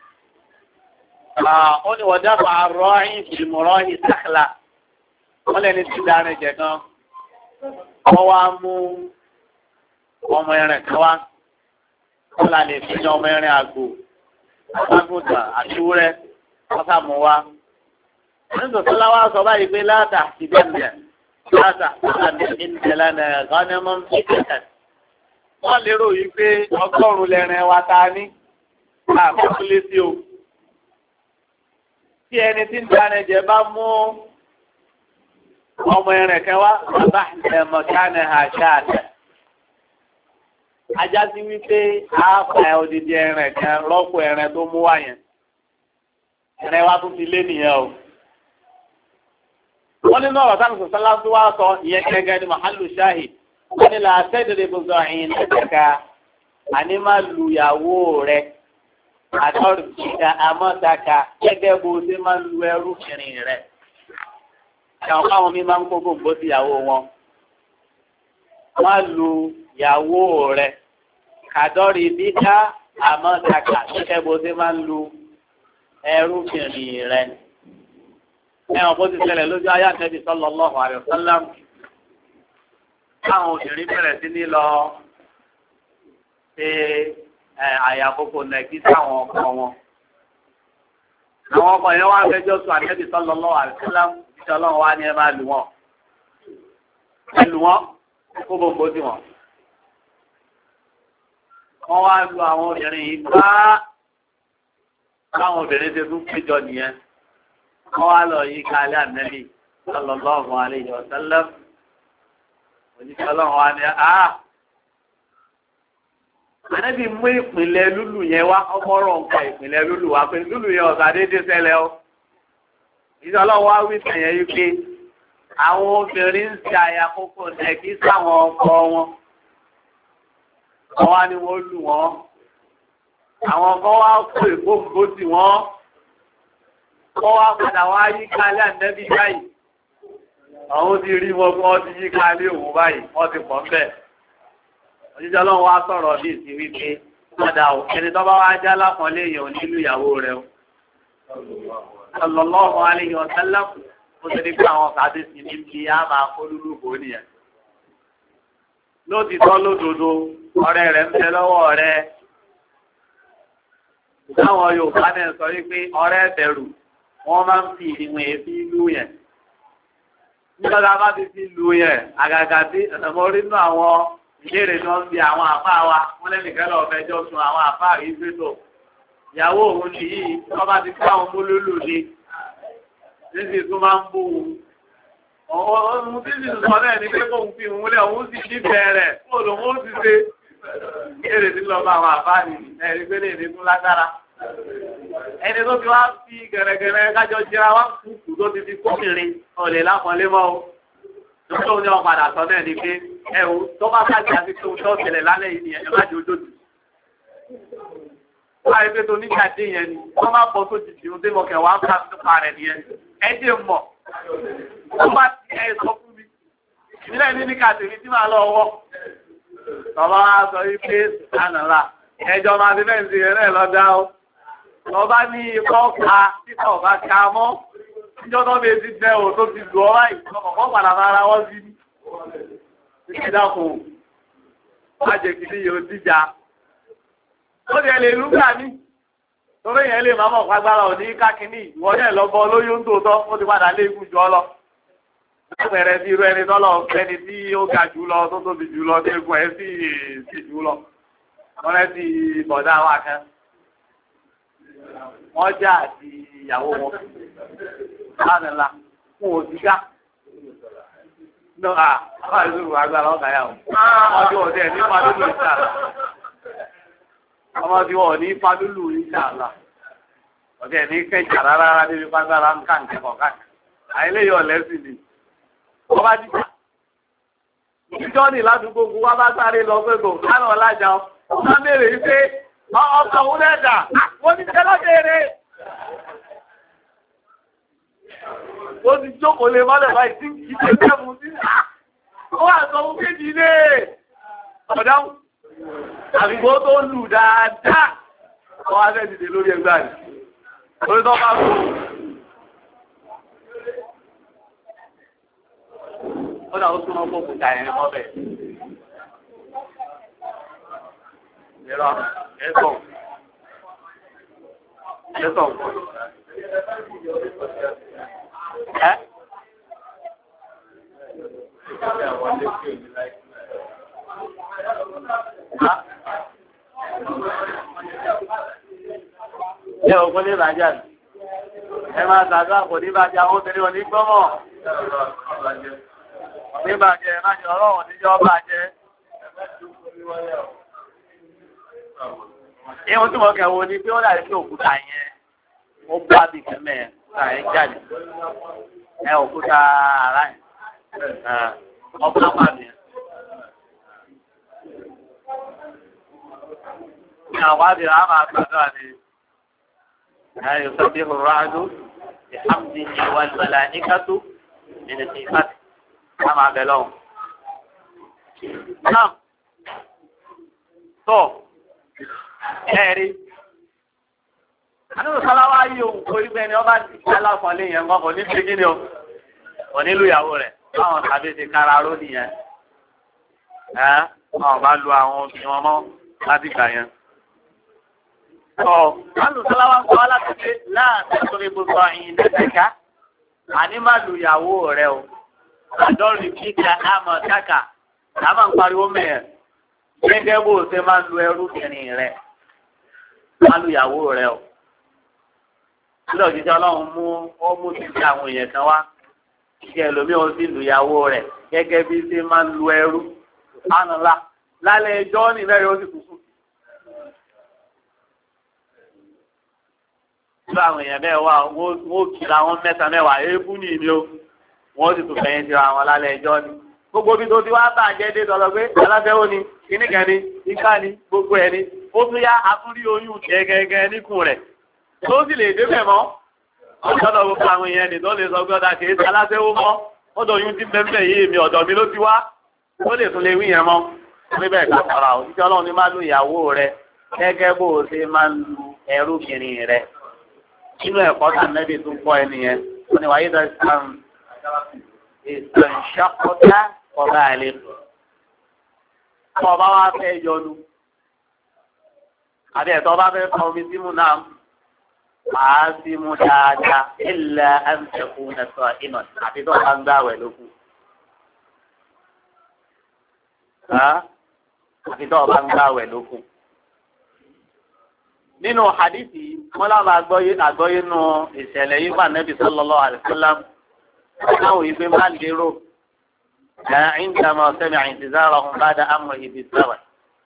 ó ní wọ́n dábàá àrọ́yìn fìlìmọ̀rọ́yìn sáxlà wọ́n lẹ́ni tí dáná jẹ kan wọ́n wá mú ọmọ ẹran kan wá wọ́n là lè fi ní ọmọ ẹran àgbò àgbàgùntàn àtiwúrẹ́ wọ́n sà mú wá. nítorí tó láwá sọ báyìí pé láàtà ìbẹ̀rẹ̀ láàtà àmì ìdẹ̀lẹ́nà gánẹ́mọ́ ìdẹ̀lẹ́. wọ́n lérò yìí pé 100 lẹ́rìn wa ta ní àkọsílẹ̀ sí o. tí ẹni tí ń dáná jẹ bá mú ọmọ ẹran kan wá bàbá ẹ̀mọ̀kánẹ̀ àṣàtẹ̀. ajá sí wípé àáfà odidi ẹran kan rọ́pò ẹran tó mú wá yẹn. ẹran wa tún ti lé nìyẹn o. wọ́n nínú ọ̀rọ̀ sáà nìkan sọ́lá tó wá sọ ìyẹn gẹ́gẹ́ ní mahalu shahid. wọ́n ní làásẹ̀dẹ̀dẹ̀ gbogbo àyìn lẹ́tẹ̀ka àní máa lu ìyàwó rẹ̀. àtọ́rùkìkà àmọ́taka gẹ́gẹ́ bó ṣe máa ń lu ẹrú kìnrin rẹ̀. àwọn káwọn mi máa ń kó gbogbo sí ìyàwó wọn. wọ́n lu ìyàwó rẹ̀ kàdọ́rì bíká àmọ́taka gẹ́gẹ́ bó ṣe máa ń lu ẹrú kìnrin rẹ̀. ẹ̀wọ̀n bó ti ṣẹlẹ̀ lójú ayé Ànábì sallallahu alaihi wasallam. káwọn obìnrin bẹ̀rẹ̀ sí ní lọ ṣe àyàkókò nàìjí sáwọn ọkọ wọn. àwọn ọkọ yẹn wá fẹjọ́ sùn Ànábì sallallahu alaihi wasallam ìṣẹ́ ọlọ́run wá ní ẹ máa lù wọ́n. ẹ lù wọ́n kó gbogbo sí wọn. wọ́n wá lu àwọn obìnrin yìí bá káwọn obìnrin ṣe tún péjọ nìyẹn. wọ́n wá lọ yí kálẹ̀ Ànábì sallallahu alaihi wasallam. òjíṣẹ́ ọlọ́run wá ní ànábì mú ìpìlẹ̀ lúlù yẹn wá ọmọọ̀rọ̀ nǹkan ìpìlẹ̀ lúlù wá pé lúlù yẹn ọ̀sà déédéé ṣẹlẹ̀ o. ìṣọlọ́wọ́ wá wí sẹ̀yìn yìí pé àwọn obìnrin ń ṣe àyàkókò nẹ̀kí sáwọn ọkọ wọn. wọ́n wá ní wọ́n lù wọ́n. àwọn kan wá kó ìgbóǹgbó sí wọn. wọ́n wá padà wá yí kálẹ̀ ànẹ́bí báyìí. àwọn ti rí wọn kí wọ́n ti yí kálẹ̀ òun báyìí wọ́n ti pọ̀ ńbẹ̀. òjíṣẹ́ Ọlọ́run wá sọ̀rọ̀ bí ìsìn wípé padà ò ẹni tó bá wá já lápọ̀nlé èèyàn nílùú ìyàwó rẹ̀ o. sallallahu alaihi wa sallam ó ti ní pé àwọn kàdé sí ní bí a máa kó lúlù bò nìyẹn. lótìtọ́ lódodo ọ̀rẹ́ rẹ̀ ń bẹ lọ́wọ́ rẹ̀. táwọn Yorùbá náà sọ wípé ọ̀rẹ́ bẹ̀rù wọ́n máa ń fi ìwọ̀n èéfì lú yẹn. nígbà bá ti fi lú yẹn àgàgà tí ẹ̀sẹ̀mọ́ rí nínú àwọn ìbéèrè tí wọ́n ń bi àwọn àfá wa wọ́n lẹ́nìkan lọ́ọ́ fẹjọ́ sun àwọn àfá yìí gbẹ́tò. ìyàwó òun nìyí wọ́n bá ti kó àwọn múlùlù ni níbi tó máa ń bú ohun tí sì sọ náà ní pé kóun fi òun lẹ̀ òun sì ní bẹ̀rẹ̀ kó lòun ó ti ṣe. ìbéèrè tí lọ́ọ́ bá àwọn àfá nìyí ẹ̀rí pé lè ní tún lágbára. ẹni tó fi wá fi gẹ̀rẹ́gẹ̀rẹ́ kájọ jẹra wá kúkú tó ti fi kókìnrin ọ̀lẹ̀ lápọ̀nlé mọ́ o. tó ní wọn padà sọ náà ni pé ẹ̀wù tó bá sáàjì àti tó tó tẹ̀lẹ̀ lálẹ́ yìí ni ẹ̀ má jẹ́ ojóòjì. wọ́n á rí pé tó nígbà dé yẹn ni wọ́n máa bọ́ tó jìjì ohun tí mo kẹ̀ wá ká nípa rẹ̀ nìyẹn. ẹ dé mọ̀ wọ́n bá ti ẹ̀ sọ fún mi. ìbílẹ̀ ní ní kàtẹ́rì tí màá lọ wọ́. bàbá wa sọ wípé ànàlà ẹjọ́ máa ti fẹ́ǹsì rẹ̀ lọ́dá o. Ọba ní ikọ́ ka títà ọba ká mọ́. Níjọ́ tó bẹ ti bẹ́ ò tó ti lù ọ́ báyìí. Ọkọ̀ padà máa ra wọ́n sí ní. Ìdákùn. Má jẹ́ kí ní yóò díjà. Ó ti ẹ̀ lè lúgbà ní. Torí yẹn lè máa mọ̀ pàgbára òní kákíní. Ìwọ yẹn lọ bọ lóyún tó tọ́. Ó ti padà lé ikú jọ lọ. Lápẹ̀rẹ̀ bí irú ẹni tọ́lọ̀ ẹni tí ó ga jù lọ tó tóbi jù lọ tó egun ẹ̀ sì jù lọ. Wọ́n rẹ́ ti bọ̀dá wa kan. Wọ́n já àti ìyàwó wọn lánàá fún òsìká. Àwọn ìlú agbára ọ̀gá yà wọ́n. Ọmọdé ọ̀dẹ́ ní Fadúlù ìṣàlá. Ọmọdé wọn ní Fadúlù ìṣàlá. Ọ̀dẹ́ ní kẹjà rárá níbi pàgbára ń ká nkẹ́kọ̀ọ́ káàkiri. Àìléyọ̀ ọ̀lẹ́sìn ni. Wọ́n bá dìjà. Ìjọ́ ní ládùúgbò gbogbo wa bá sáré lọ pé kò kánà ọ̀làjà ọ̀. Wọ́n béèrè wípé ọkọ̀ òun lẹ́dà wọ́n ti tẹ́lọ́ béèrè. Ó ti jókòó lè mọ́lẹ̀ báyìí tí kìí ṣe tẹ́mù sí. Ó wà sọ fún kéjì ilé ọ̀dáhùn. Àbígbó tó lù dáadáa. Wọ́n wá fẹ́ dìde lórí ẹgbẹ́ rẹ̀. Orí tó bá kú. Ó dà ó súnmọ́ fún òkúta ẹ̀rín mọ́bẹ̀. Ẹ̀rọ ẹ̀sọ̀. Ẹ̀sọ̀. Ẹ́. Ṣé òkú ní ìbàjá ni? Ẹ máa ṣàdúrà kò ní ìbàjá, ó tẹ̀lé wọn ní gbọ́mọ̀. Ní ìbàjẹ́, má jẹ́ ọlọ́run níjọ́ bàjẹ́. Ìwọ̀n tí wọ́n kẹwọ́ ni pé ó dàrí pé òkúta yẹn ó bá bì kẹ́mẹ́ òkúta yẹn jáde. Ẹ òkúta ara yẹn. Ọkọ̀ àpàdé yẹn. Ní àwọn àdìrà á máa gbàdúrà ní ẹ̀yọ̀ sọ́bí ìrọ̀rọ̀ ìhàmdì ìwà ìwàlà níkàtó nínú ti ìfàtì. Á máa bẹ̀ lọ́wọ́. Náà, tó. Ẹ̀rí. Àdúgbò Sáláwá yìí òun kò rí bẹ́ẹ̀ ni ọba ti ṣe aláfọ̀lé yẹn kan kò ní ṣe kí ni o. Kò nílùú ìyàwó rẹ̀. Báwọn tàbí ti kára ró nìyẹn. Wọ́n bá lu àwọn obìnrin wọn mọ́ láti gbà yẹn. Àdúgbò Sáláwá ń kọ́ láti pé láàrín torí gbogbo àyìn lẹ́sẹ̀ká. Àní má lu ìyàwó rẹ̀ o. Àdọ́rì kíkà àmọ̀ káka. Àmọ̀ ń pariwo mẹ́ẹ̀. Gẹ́gẹ́ bó ṣe máa lu ẹrúbìnrin rẹ̀. Má lu ìyàwó rẹ̀ o. Ilé òjijì Ọlọ́run mú títí àwọn èèyàn kan wá. Ìjẹ́ ẹlòmíì ó sì lu ìyàwó rẹ̀ gẹ́gẹ́ bí ṣe máa lu ẹrú. Ánàlá lálẹ́ ẹjọ́ nílẹ̀ yóò sì kúkú. tí àwọn èèyàn bẹ́ẹ̀ wà wọ́n kìlá wọn mẹ́ta mẹ́wàá eébú ní ìní o wọ́n sì tún fẹ̀yìn síra wọn lálẹ́ ẹjọ́ ni gbogbo bí tó ti wá bàjẹ́ dé tọ́lọ pé aláfẹ́wọ́ ni kíníkan ni ìka ni gbogbo ẹ̀ ni ó tún yá atúrí oyún gẹ́gẹ́gẹ́ níkùn rẹ̀ tó sì lè débẹ̀ mọ́ ọ̀dọ́ gbogbo àwọn èèyàn nì tó lè sọ gbọ́dá kìí ṣe aláfẹ́wọ́ mọ́ ọ̀dọ̀ oyún ti bẹ́ẹ̀ yé mi ọ̀dọ̀ mi ló ti wá ó lè tún lè wí yẹn mọ́ níbẹ̀ kàkàrà òṣìṣẹ́ ọlọ́run ní máa lu ìyàwó rẹ̀ gẹ́gẹ́ bó o ṣe máa ń lu ẹrúbìnrin rẹ̀ nínú ẹ̀kọ́ tá nẹ́bí tún kọ́ ẹ nìyẹn wọ́n ní wàá yí ìṣàkọ́tà ọba àlè ọba wa fẹ́ yọnu àbí ẹ̀tọ́ bá fẹ́ fọ omi símú náà màá símú dáadáa ilẹ̀ ẹ̀ǹtẹ̀kù nẹ̀sọ̀ ìmọ̀ àti tó bá ń gbàwẹ̀ lókun. àti tó bá ń gbàwẹ̀ lókun. nínú hadithi wọn lábàá àgbọ́yé nù ìṣẹ̀lẹ̀ yìí fún Ànábì sallallahu alaihi wasallam káwọn ìgbé má lérò عندما سمع انتظارهم بعد أمره بالسبب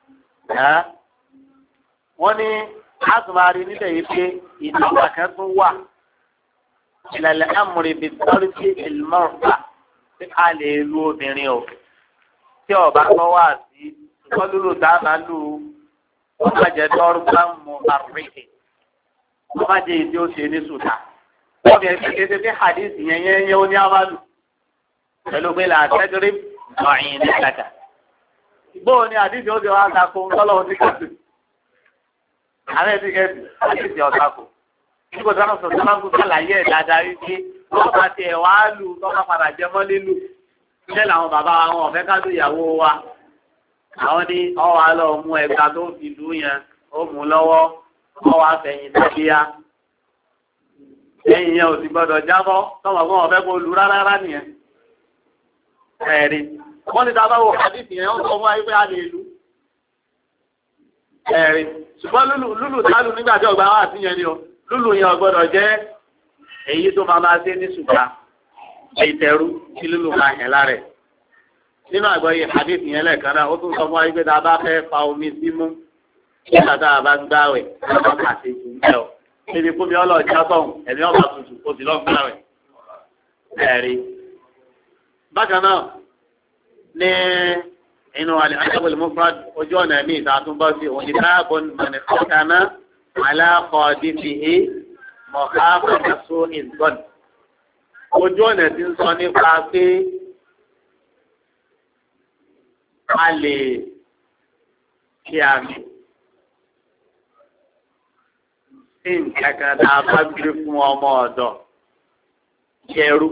wọ́n ní àtùmárí níbẹ̀ yìí pé ìdíwà kan tún wà ìlàlẹ̀ amúre bìtọ́rí sí ìlmọ́ọ̀fà tí a lè lu obìnrin o tí ọba kọ́ wà sí ṣùgbọ́n lúlù dábàá lù wọ́n má jẹ́ dọ́rù bá ń mú àríkè wọ́n má jẹ́ ìdí ó ṣe ní sùdà wọ́n fi ẹ̀sìn kéde bí hadith yẹn ó ní àmàlù pẹ̀lú pé làtẹ́gírí ọ̀yìn ní kàkà bóò ni hadith ó ti wá kakó ńlọ́lọ́wọ́ sí kàtó ààrẹ ti kẹ́ hadith ọ̀sàkó nígbà tí wọ́n sọ sálángù sàlàyé ẹ̀ dáadáa wípé wọ́n bá tiẹ̀ wá lù lọ́wọ́ padà jẹ mọ́ lílù ṣé làwọn bàbá wọn ọ̀fẹ́ ká tó ìyàwó wa àwọn ní ọwọ́ alọ́ mú ẹgbàá tó fi lù yẹn ó mú lọ́wọ́ ọwọ́ afẹ́yìn tẹ́bíyá ẹ̀yìn yẹn ò sì gbọ́dọ̀ jábọ́ tọ́mọ̀ fún ọ̀fẹ́ kó lù rárá nìyẹn ẹ̀rí wọ́n ní dábàá wo àdìsí yẹn ó sọ fún ayé pé a lè lù ẹ̀rí ṣùgbọ́n lúlù tálù nígbà tí ọgbà wà sí yẹn ni o lúlù yẹn ò gbọ́dọ̀ jẹ́ èyí tó máa ṣe ní ṣùgbọ́n ìtẹ̀rù tí lúlù máa hẹ̀ lára ẹ̀ nínú àgbáyé àdìsí yẹn lẹ́ẹ̀kan náà ó tún sọ fún ayé pé dábàá fẹ́ fa omi símú nígbà tá a bá ń gbáwẹ̀ ọ̀pá àti ìtúnjẹ o níbi fún mi ọlọ́ọ̀jà sọ̀hún ẹ̀mí ọ̀pá tuntun kò sí lọ́ọ̀ gbáwẹ̀ ẹ̀rí bákan náà ní inú al-adab al-mufrad ojú ọ̀nà ẹ̀mí ìtàtúnbọ̀ sí òníkàbọ̀ mọ̀nì kọ́kànná aláàkọ́ọ̀dìfìhì mọ̀káfẹ́kẹ́sọ ìgbọ́n ojú ọ̀nà tí ń sọ nípa pé a lè ṣe àmì sí nǹkan kan tá a bá gbé fún ọmọ ọ̀dọ̀ ṣẹrú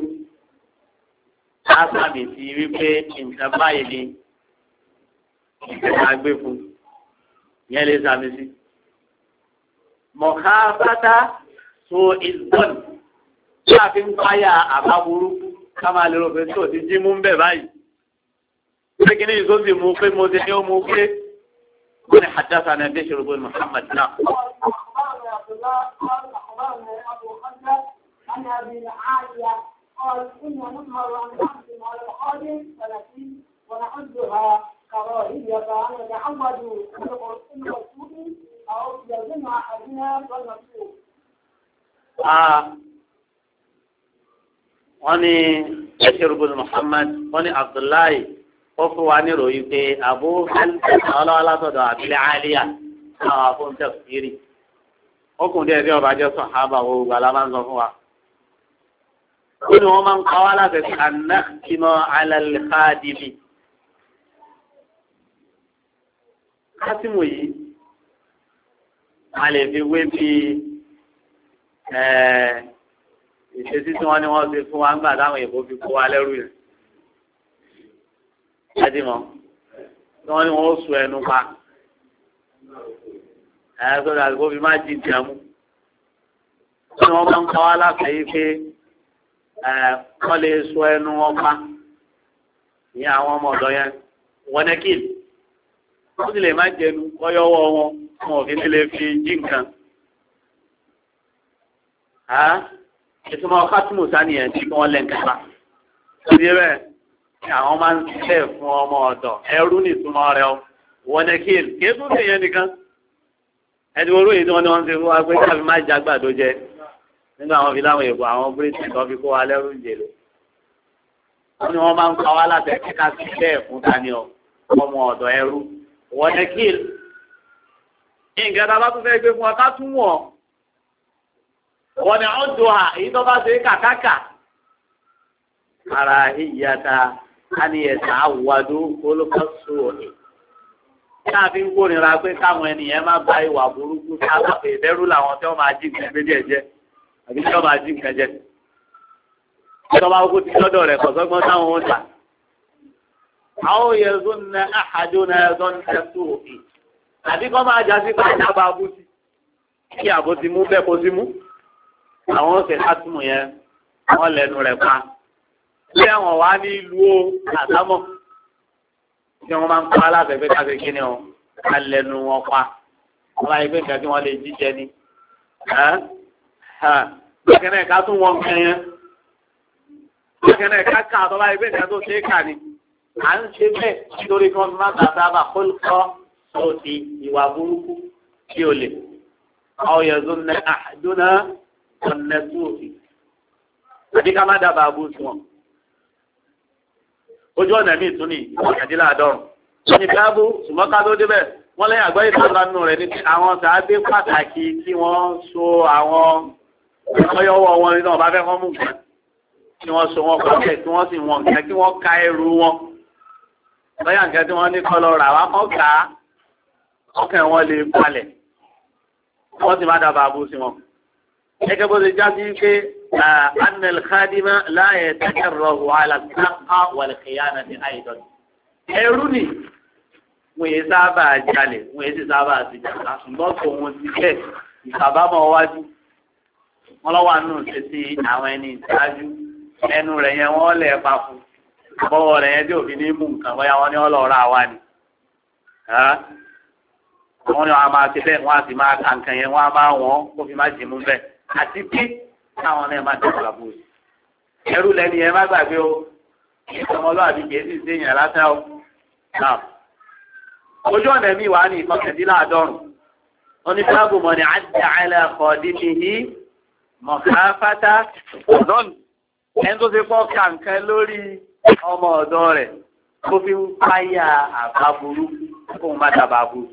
lásàmì sí wípé nǹkan báyìí ni nǹkan tá a gbé fún yẹn lè sàmì sí. mọ̀káfátá so ìgbọ́n tí a fi ń páyà àbábúrú ká máa lè rò pé tí ò ti jí mú ń bẹ̀ báyìí. pé kí ni ìṣó sì mú pé mo ti ní ó mú pé wọ́n ní حدثنا بشر بن محمد náà. قال كنا نظهر عن نحن على القادم ولكن ونعدها كراهية فأن يتعودوا أن الرسول أو يلزم أحدنا والمكتوب. wọ́n ní Bashir bin Muhammad wọ́n ní Abdullahi ó fún wa ní ròyìn pé Abu ọlọ́wọ́ látọ̀dọ̀ àbílẹ̀ àlíyà àwọn afọ́ńtẹ̀ fìrí ọkùnrin ẹ̀rí ọba jẹ́ sọ̀hábà wo gbàlá máa ń sọ fún wa. ó ní wọ́n máa ń kọ́ wá láti fi anáàkìmọ̀ alálẹ́kàdìmí. kásìmù yìí a lè fi wé bí ìṣesí tí wọ́n ní wọ́n ṣe fún wa ńgbà táwọn èèbó fi kó wa lẹ́rù yẹn. ẹ̀dìmọ̀ tí wọ́n ní wọ́n ó sùn ẹnu pa sọ́dọ̀ àti kó fi má jí ìdíyàmú. ó ní wọ́n máa ń kọ́ wá láti yí pé wọ́n lè sọ ẹnu wọn pa ní àwọn ọmọ ọ̀dọ́ yẹn wọ́n ní kíl wọ́n sì lè má jẹnu kọ́yọ́wọ́ wọn ò fi nílé fi jí nǹkan. ìtumọ̀ kátìmù sáníyàn tí wọ́n lẹ̀ nǹkan pa. ó di bẹ́ẹ̀ ni àwọn máa ń sílẹ̀ fún ọmọ ọ̀dọ́ ẹrú ní ìtumọ̀ rẹ̀ wọ́n ní kíl kí é tún lè yẹn nìkan. ẹni orú yìí tí wọ́n ní wọ́n ti fún wa pé káfí má jágbàdo jẹ nínú àwọn fi láwọn èèbò àwọn British tó fi kó wa lẹ́rú ìjèlè wọ́n ní wọ́n máa ń pa wá láti ẹ̀ka sí bẹ́ẹ̀ fún tani ọ ọmọ ọ̀dọ̀ ẹrú wọ́n ní kíl nǹkan tá a bá tún fẹ́ gbé fún ọ ká tún wọ̀ wọ́n ní ọ̀dọ̀ à èyí tó bá ṣe kàkàkà ara ìyàtà àníyẹ̀sà àwùwádó olùkọ́sọ òní tí a fi ń kórìíra pé káwọn ènìyàn máa bá ìwà burúkú sábà pé ìbẹ̀rù làwọn tí wọ́n máa jí nǹkan gbé díẹ̀ jẹ́ àbí tí wọ́n máa jí nǹkan jẹ́ ìjọba oko ti lọ́dọ̀ rẹ̀ kọ̀sọ́gbọ́n táwọn ó tà àwọn òye zunna àhàdúnà zunna sóòfì àbí kọ́ máa já sí pàṣẹ àbá abúti kí àbó ti mú bẹ́ẹ̀ kó ti mú àwọn ọ̀sẹ̀ látùmù yẹn wọ́n lẹ́nu rẹ̀ pa bí àwọn wá ní ìlú ó àdámọ̀ tí wọ́n máa ń pa alábẹ̀bẹ̀ káfíń kí ni ọ ká lẹ́nu wọn pa wọ́n máa ń gbé nǹkan tí wọ́n lè jíjẹ ni bákan náà ká tún wọn kàn yẹn bákan náà ká ká àtọ́ báyìí pé nǹkan tó ṣe é kà ni à ń ṣe bẹ́ẹ̀ nítorí kí wọ́n fi máa tàbí àbá kólkọ́ tó ti ìwà burúkú tí o lè àwọn yẹ̀zọ́ ní àdúná ọ̀nà sóòfì àbí ká má dábàá bú sí wọn. ojú ọ̀nà míì tún ní ìwọ̀kàndínláàdọ́rùn wọ́n ní bíábù ṣùgbọ́n ká tó débẹ̀ wọ́n lẹ́yìn àgbáyé tó bá nù rẹ̀ ní àwọn sàábé pàtàkì tí wọ́n so àwọn ọyọ́wọ́ wọn nínú ọba fẹ́ kọ́ mú nǹkan tí wọ́n so wọn pàtẹ́ tí wọ́n sì wọn nǹkan tí wọ́n ka ẹrù wọn lọ́yà nǹkan tí wọ́n ní kọ́ lọ rà wá kọ́ kà á ọkàn wọn lè balẹ̀ wọ́n sì má dábàá bú sí wọn. gẹ́gẹ́ bó ṣe já sí pé anel khadima láàyè tẹ́kẹ̀rọ̀ wàhálà sáà wal khiyanati aidan. ẹrú ni wọ́n yé sábà jalè wọ́n yé sì sábà sí jàmbá ṣùgbọ́n kò wọ́n ti bẹ́ẹ̀ ìsàbámọ̀ wájú wọ́n lọ́wọ́ àánú ṣe sí àwọn ẹni ìṣáájú ẹnu rẹ̀ yẹn wọ́n lẹ̀ pa fún bọ́wọ́ rẹ̀ yẹn tí òfin ní mú nǹkan bóyá wọ́n ní ọlọ́ọ̀rọ̀ àwa ni wọ́n ní wọ́n máa ṣe bẹ́ẹ̀ wọ́n á sì máa ka nǹkan yẹn wọ́n á máa wọ́n kó fi má jì mú bẹ́ẹ̀ àti pé káwọn náà má tẹ̀sán àbò ẹrú lẹ́ni yẹn má gbàgbé o ìṣọmọlúwàbí kìí sì ṣe yàn lásán o ojú ọ̀nà mi wà ní ìkọkàndínláàdọ́rùn wọ́n ní fúlágù mọ́ ni àjà àìlẹ̀ ọ̀dínmìhì mọ̀káfátá ọ̀dọ́n ẹni tó ṣe pọ̀ kàǹkẹ́ lórí ọmọ ọ̀dọ́ rẹ̀ kó fi ń páyà àbá burú kó má dábàá burú.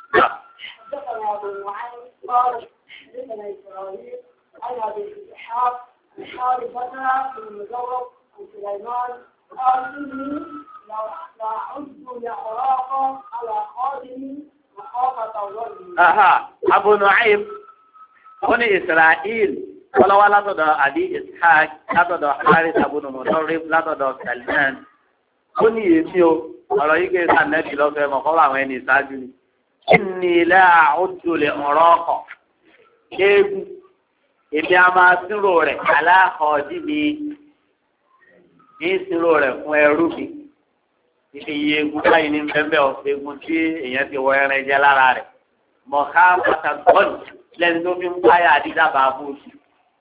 حدثنا إسرائيل عن أبي إسحاق عن حارثة بن المزرق عن سليمان قال إني لا أعد الأوراق على خادمي مخافة الظلم. أبو نعيم بن إسرائيل قال ولا تدع أبي إسحاق لا تدع حارثة بن المزرق لا تدع سليمان ó ní èmi o ọ̀rọ̀ yìí kí ẹ̀ka nẹ́ẹ̀tì lọ́fẹ̀ẹ́ mọ̀ kọ́ àwọn ẹni ìṣáájú ni inni la a'uddu li uraqa eégún èmi a máa sírò rẹ̀ aláhọ̀ọ́dí mi ní sírò rẹ̀ fún ẹrú mi iye eégún báyìí ní bẹ́ẹ̀ ọ̀ eégún tí èèyàn ti wọ ẹran jẹ lára rẹ̀ mọ̀ká pàtàkọ́ọ̀nù lẹ́ni tó fi ń báyà àdídàbà fún oṣù.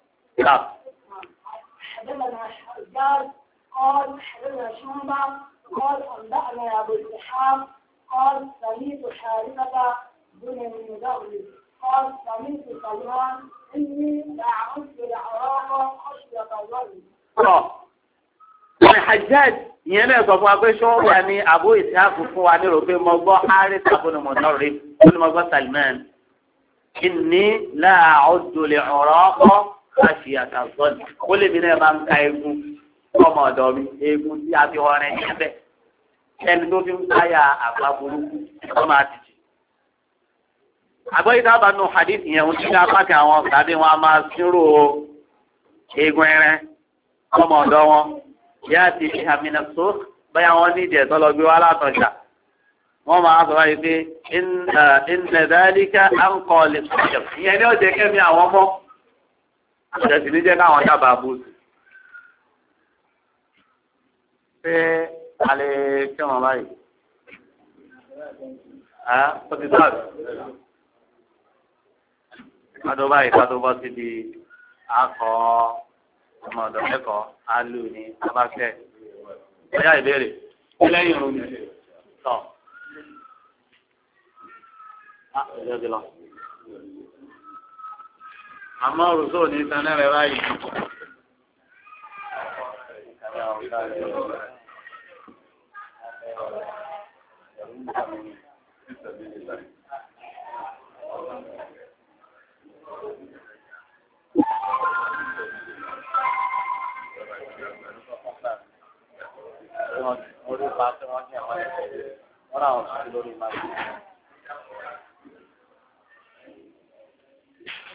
قال حدثنا شعبة قال أنبأنا أبو إسحاق قال سمعت حارثة بن المدغل قال سمعت سلمان إني لأعد الأوراق خشية الظلم. Hajjaj ìyẹn náà sọ fún wa pé ṣọ́ọ̀bù ni Abu Ishaq fún wa ní rògbé mo gbọ́ Harith ibn Mudarrib ó ní mo gbọ́ Salman inni la a'uddu al-uraqa khashiyata adh-dhann ó lè bí náà máa ń ka egun ọmọ ọ̀dọ̀ mi egun tí a fi ọrẹ yẹn bẹ ẹni tó fi ń káyà àgbà burúkú ọmọ àtìjì. àgbọ̀yìí dábàá nù hadith yẹn ń ṣí apákẹ́ àwọn tàbí wọn a máa sírò egun ẹrẹ ọmọ ọ̀dọ̀ wọn yá ti fi àmìnà tó báyà wọn ní ìdí ẹ̀tọ́ lọ gbé wá látọ̀jà wọ́n máa sọ wáyé pé inna dhalika anqa lis-sajab ìyẹn ní ọ̀jẹ̀ kẹ́mi àwọn ọmọ àtẹ̀sí ní jẹ́ káwọn dábàá bó sí. ṣé a lè kí wọn báyìí? Ó ti sáàbì. Kádó báyìí kádó bọ́ síbi akọ ọmọ ọ̀dọ̀ mẹ́kọ̀ọ́ alù ní abáfẹ́. Ẹ̀yà ìbéèrè. Lẹ́yìn irun mi. Tọ́. Ẹ̀jẹ̀ ti lọ. àmọ́ rúṣò ní sanẹ́ rẹ̀ báyìí. Orí pa tí wọ́n ní àwọn ẹ̀sẹ̀ wọ́n náà wọ́n lórí máa ń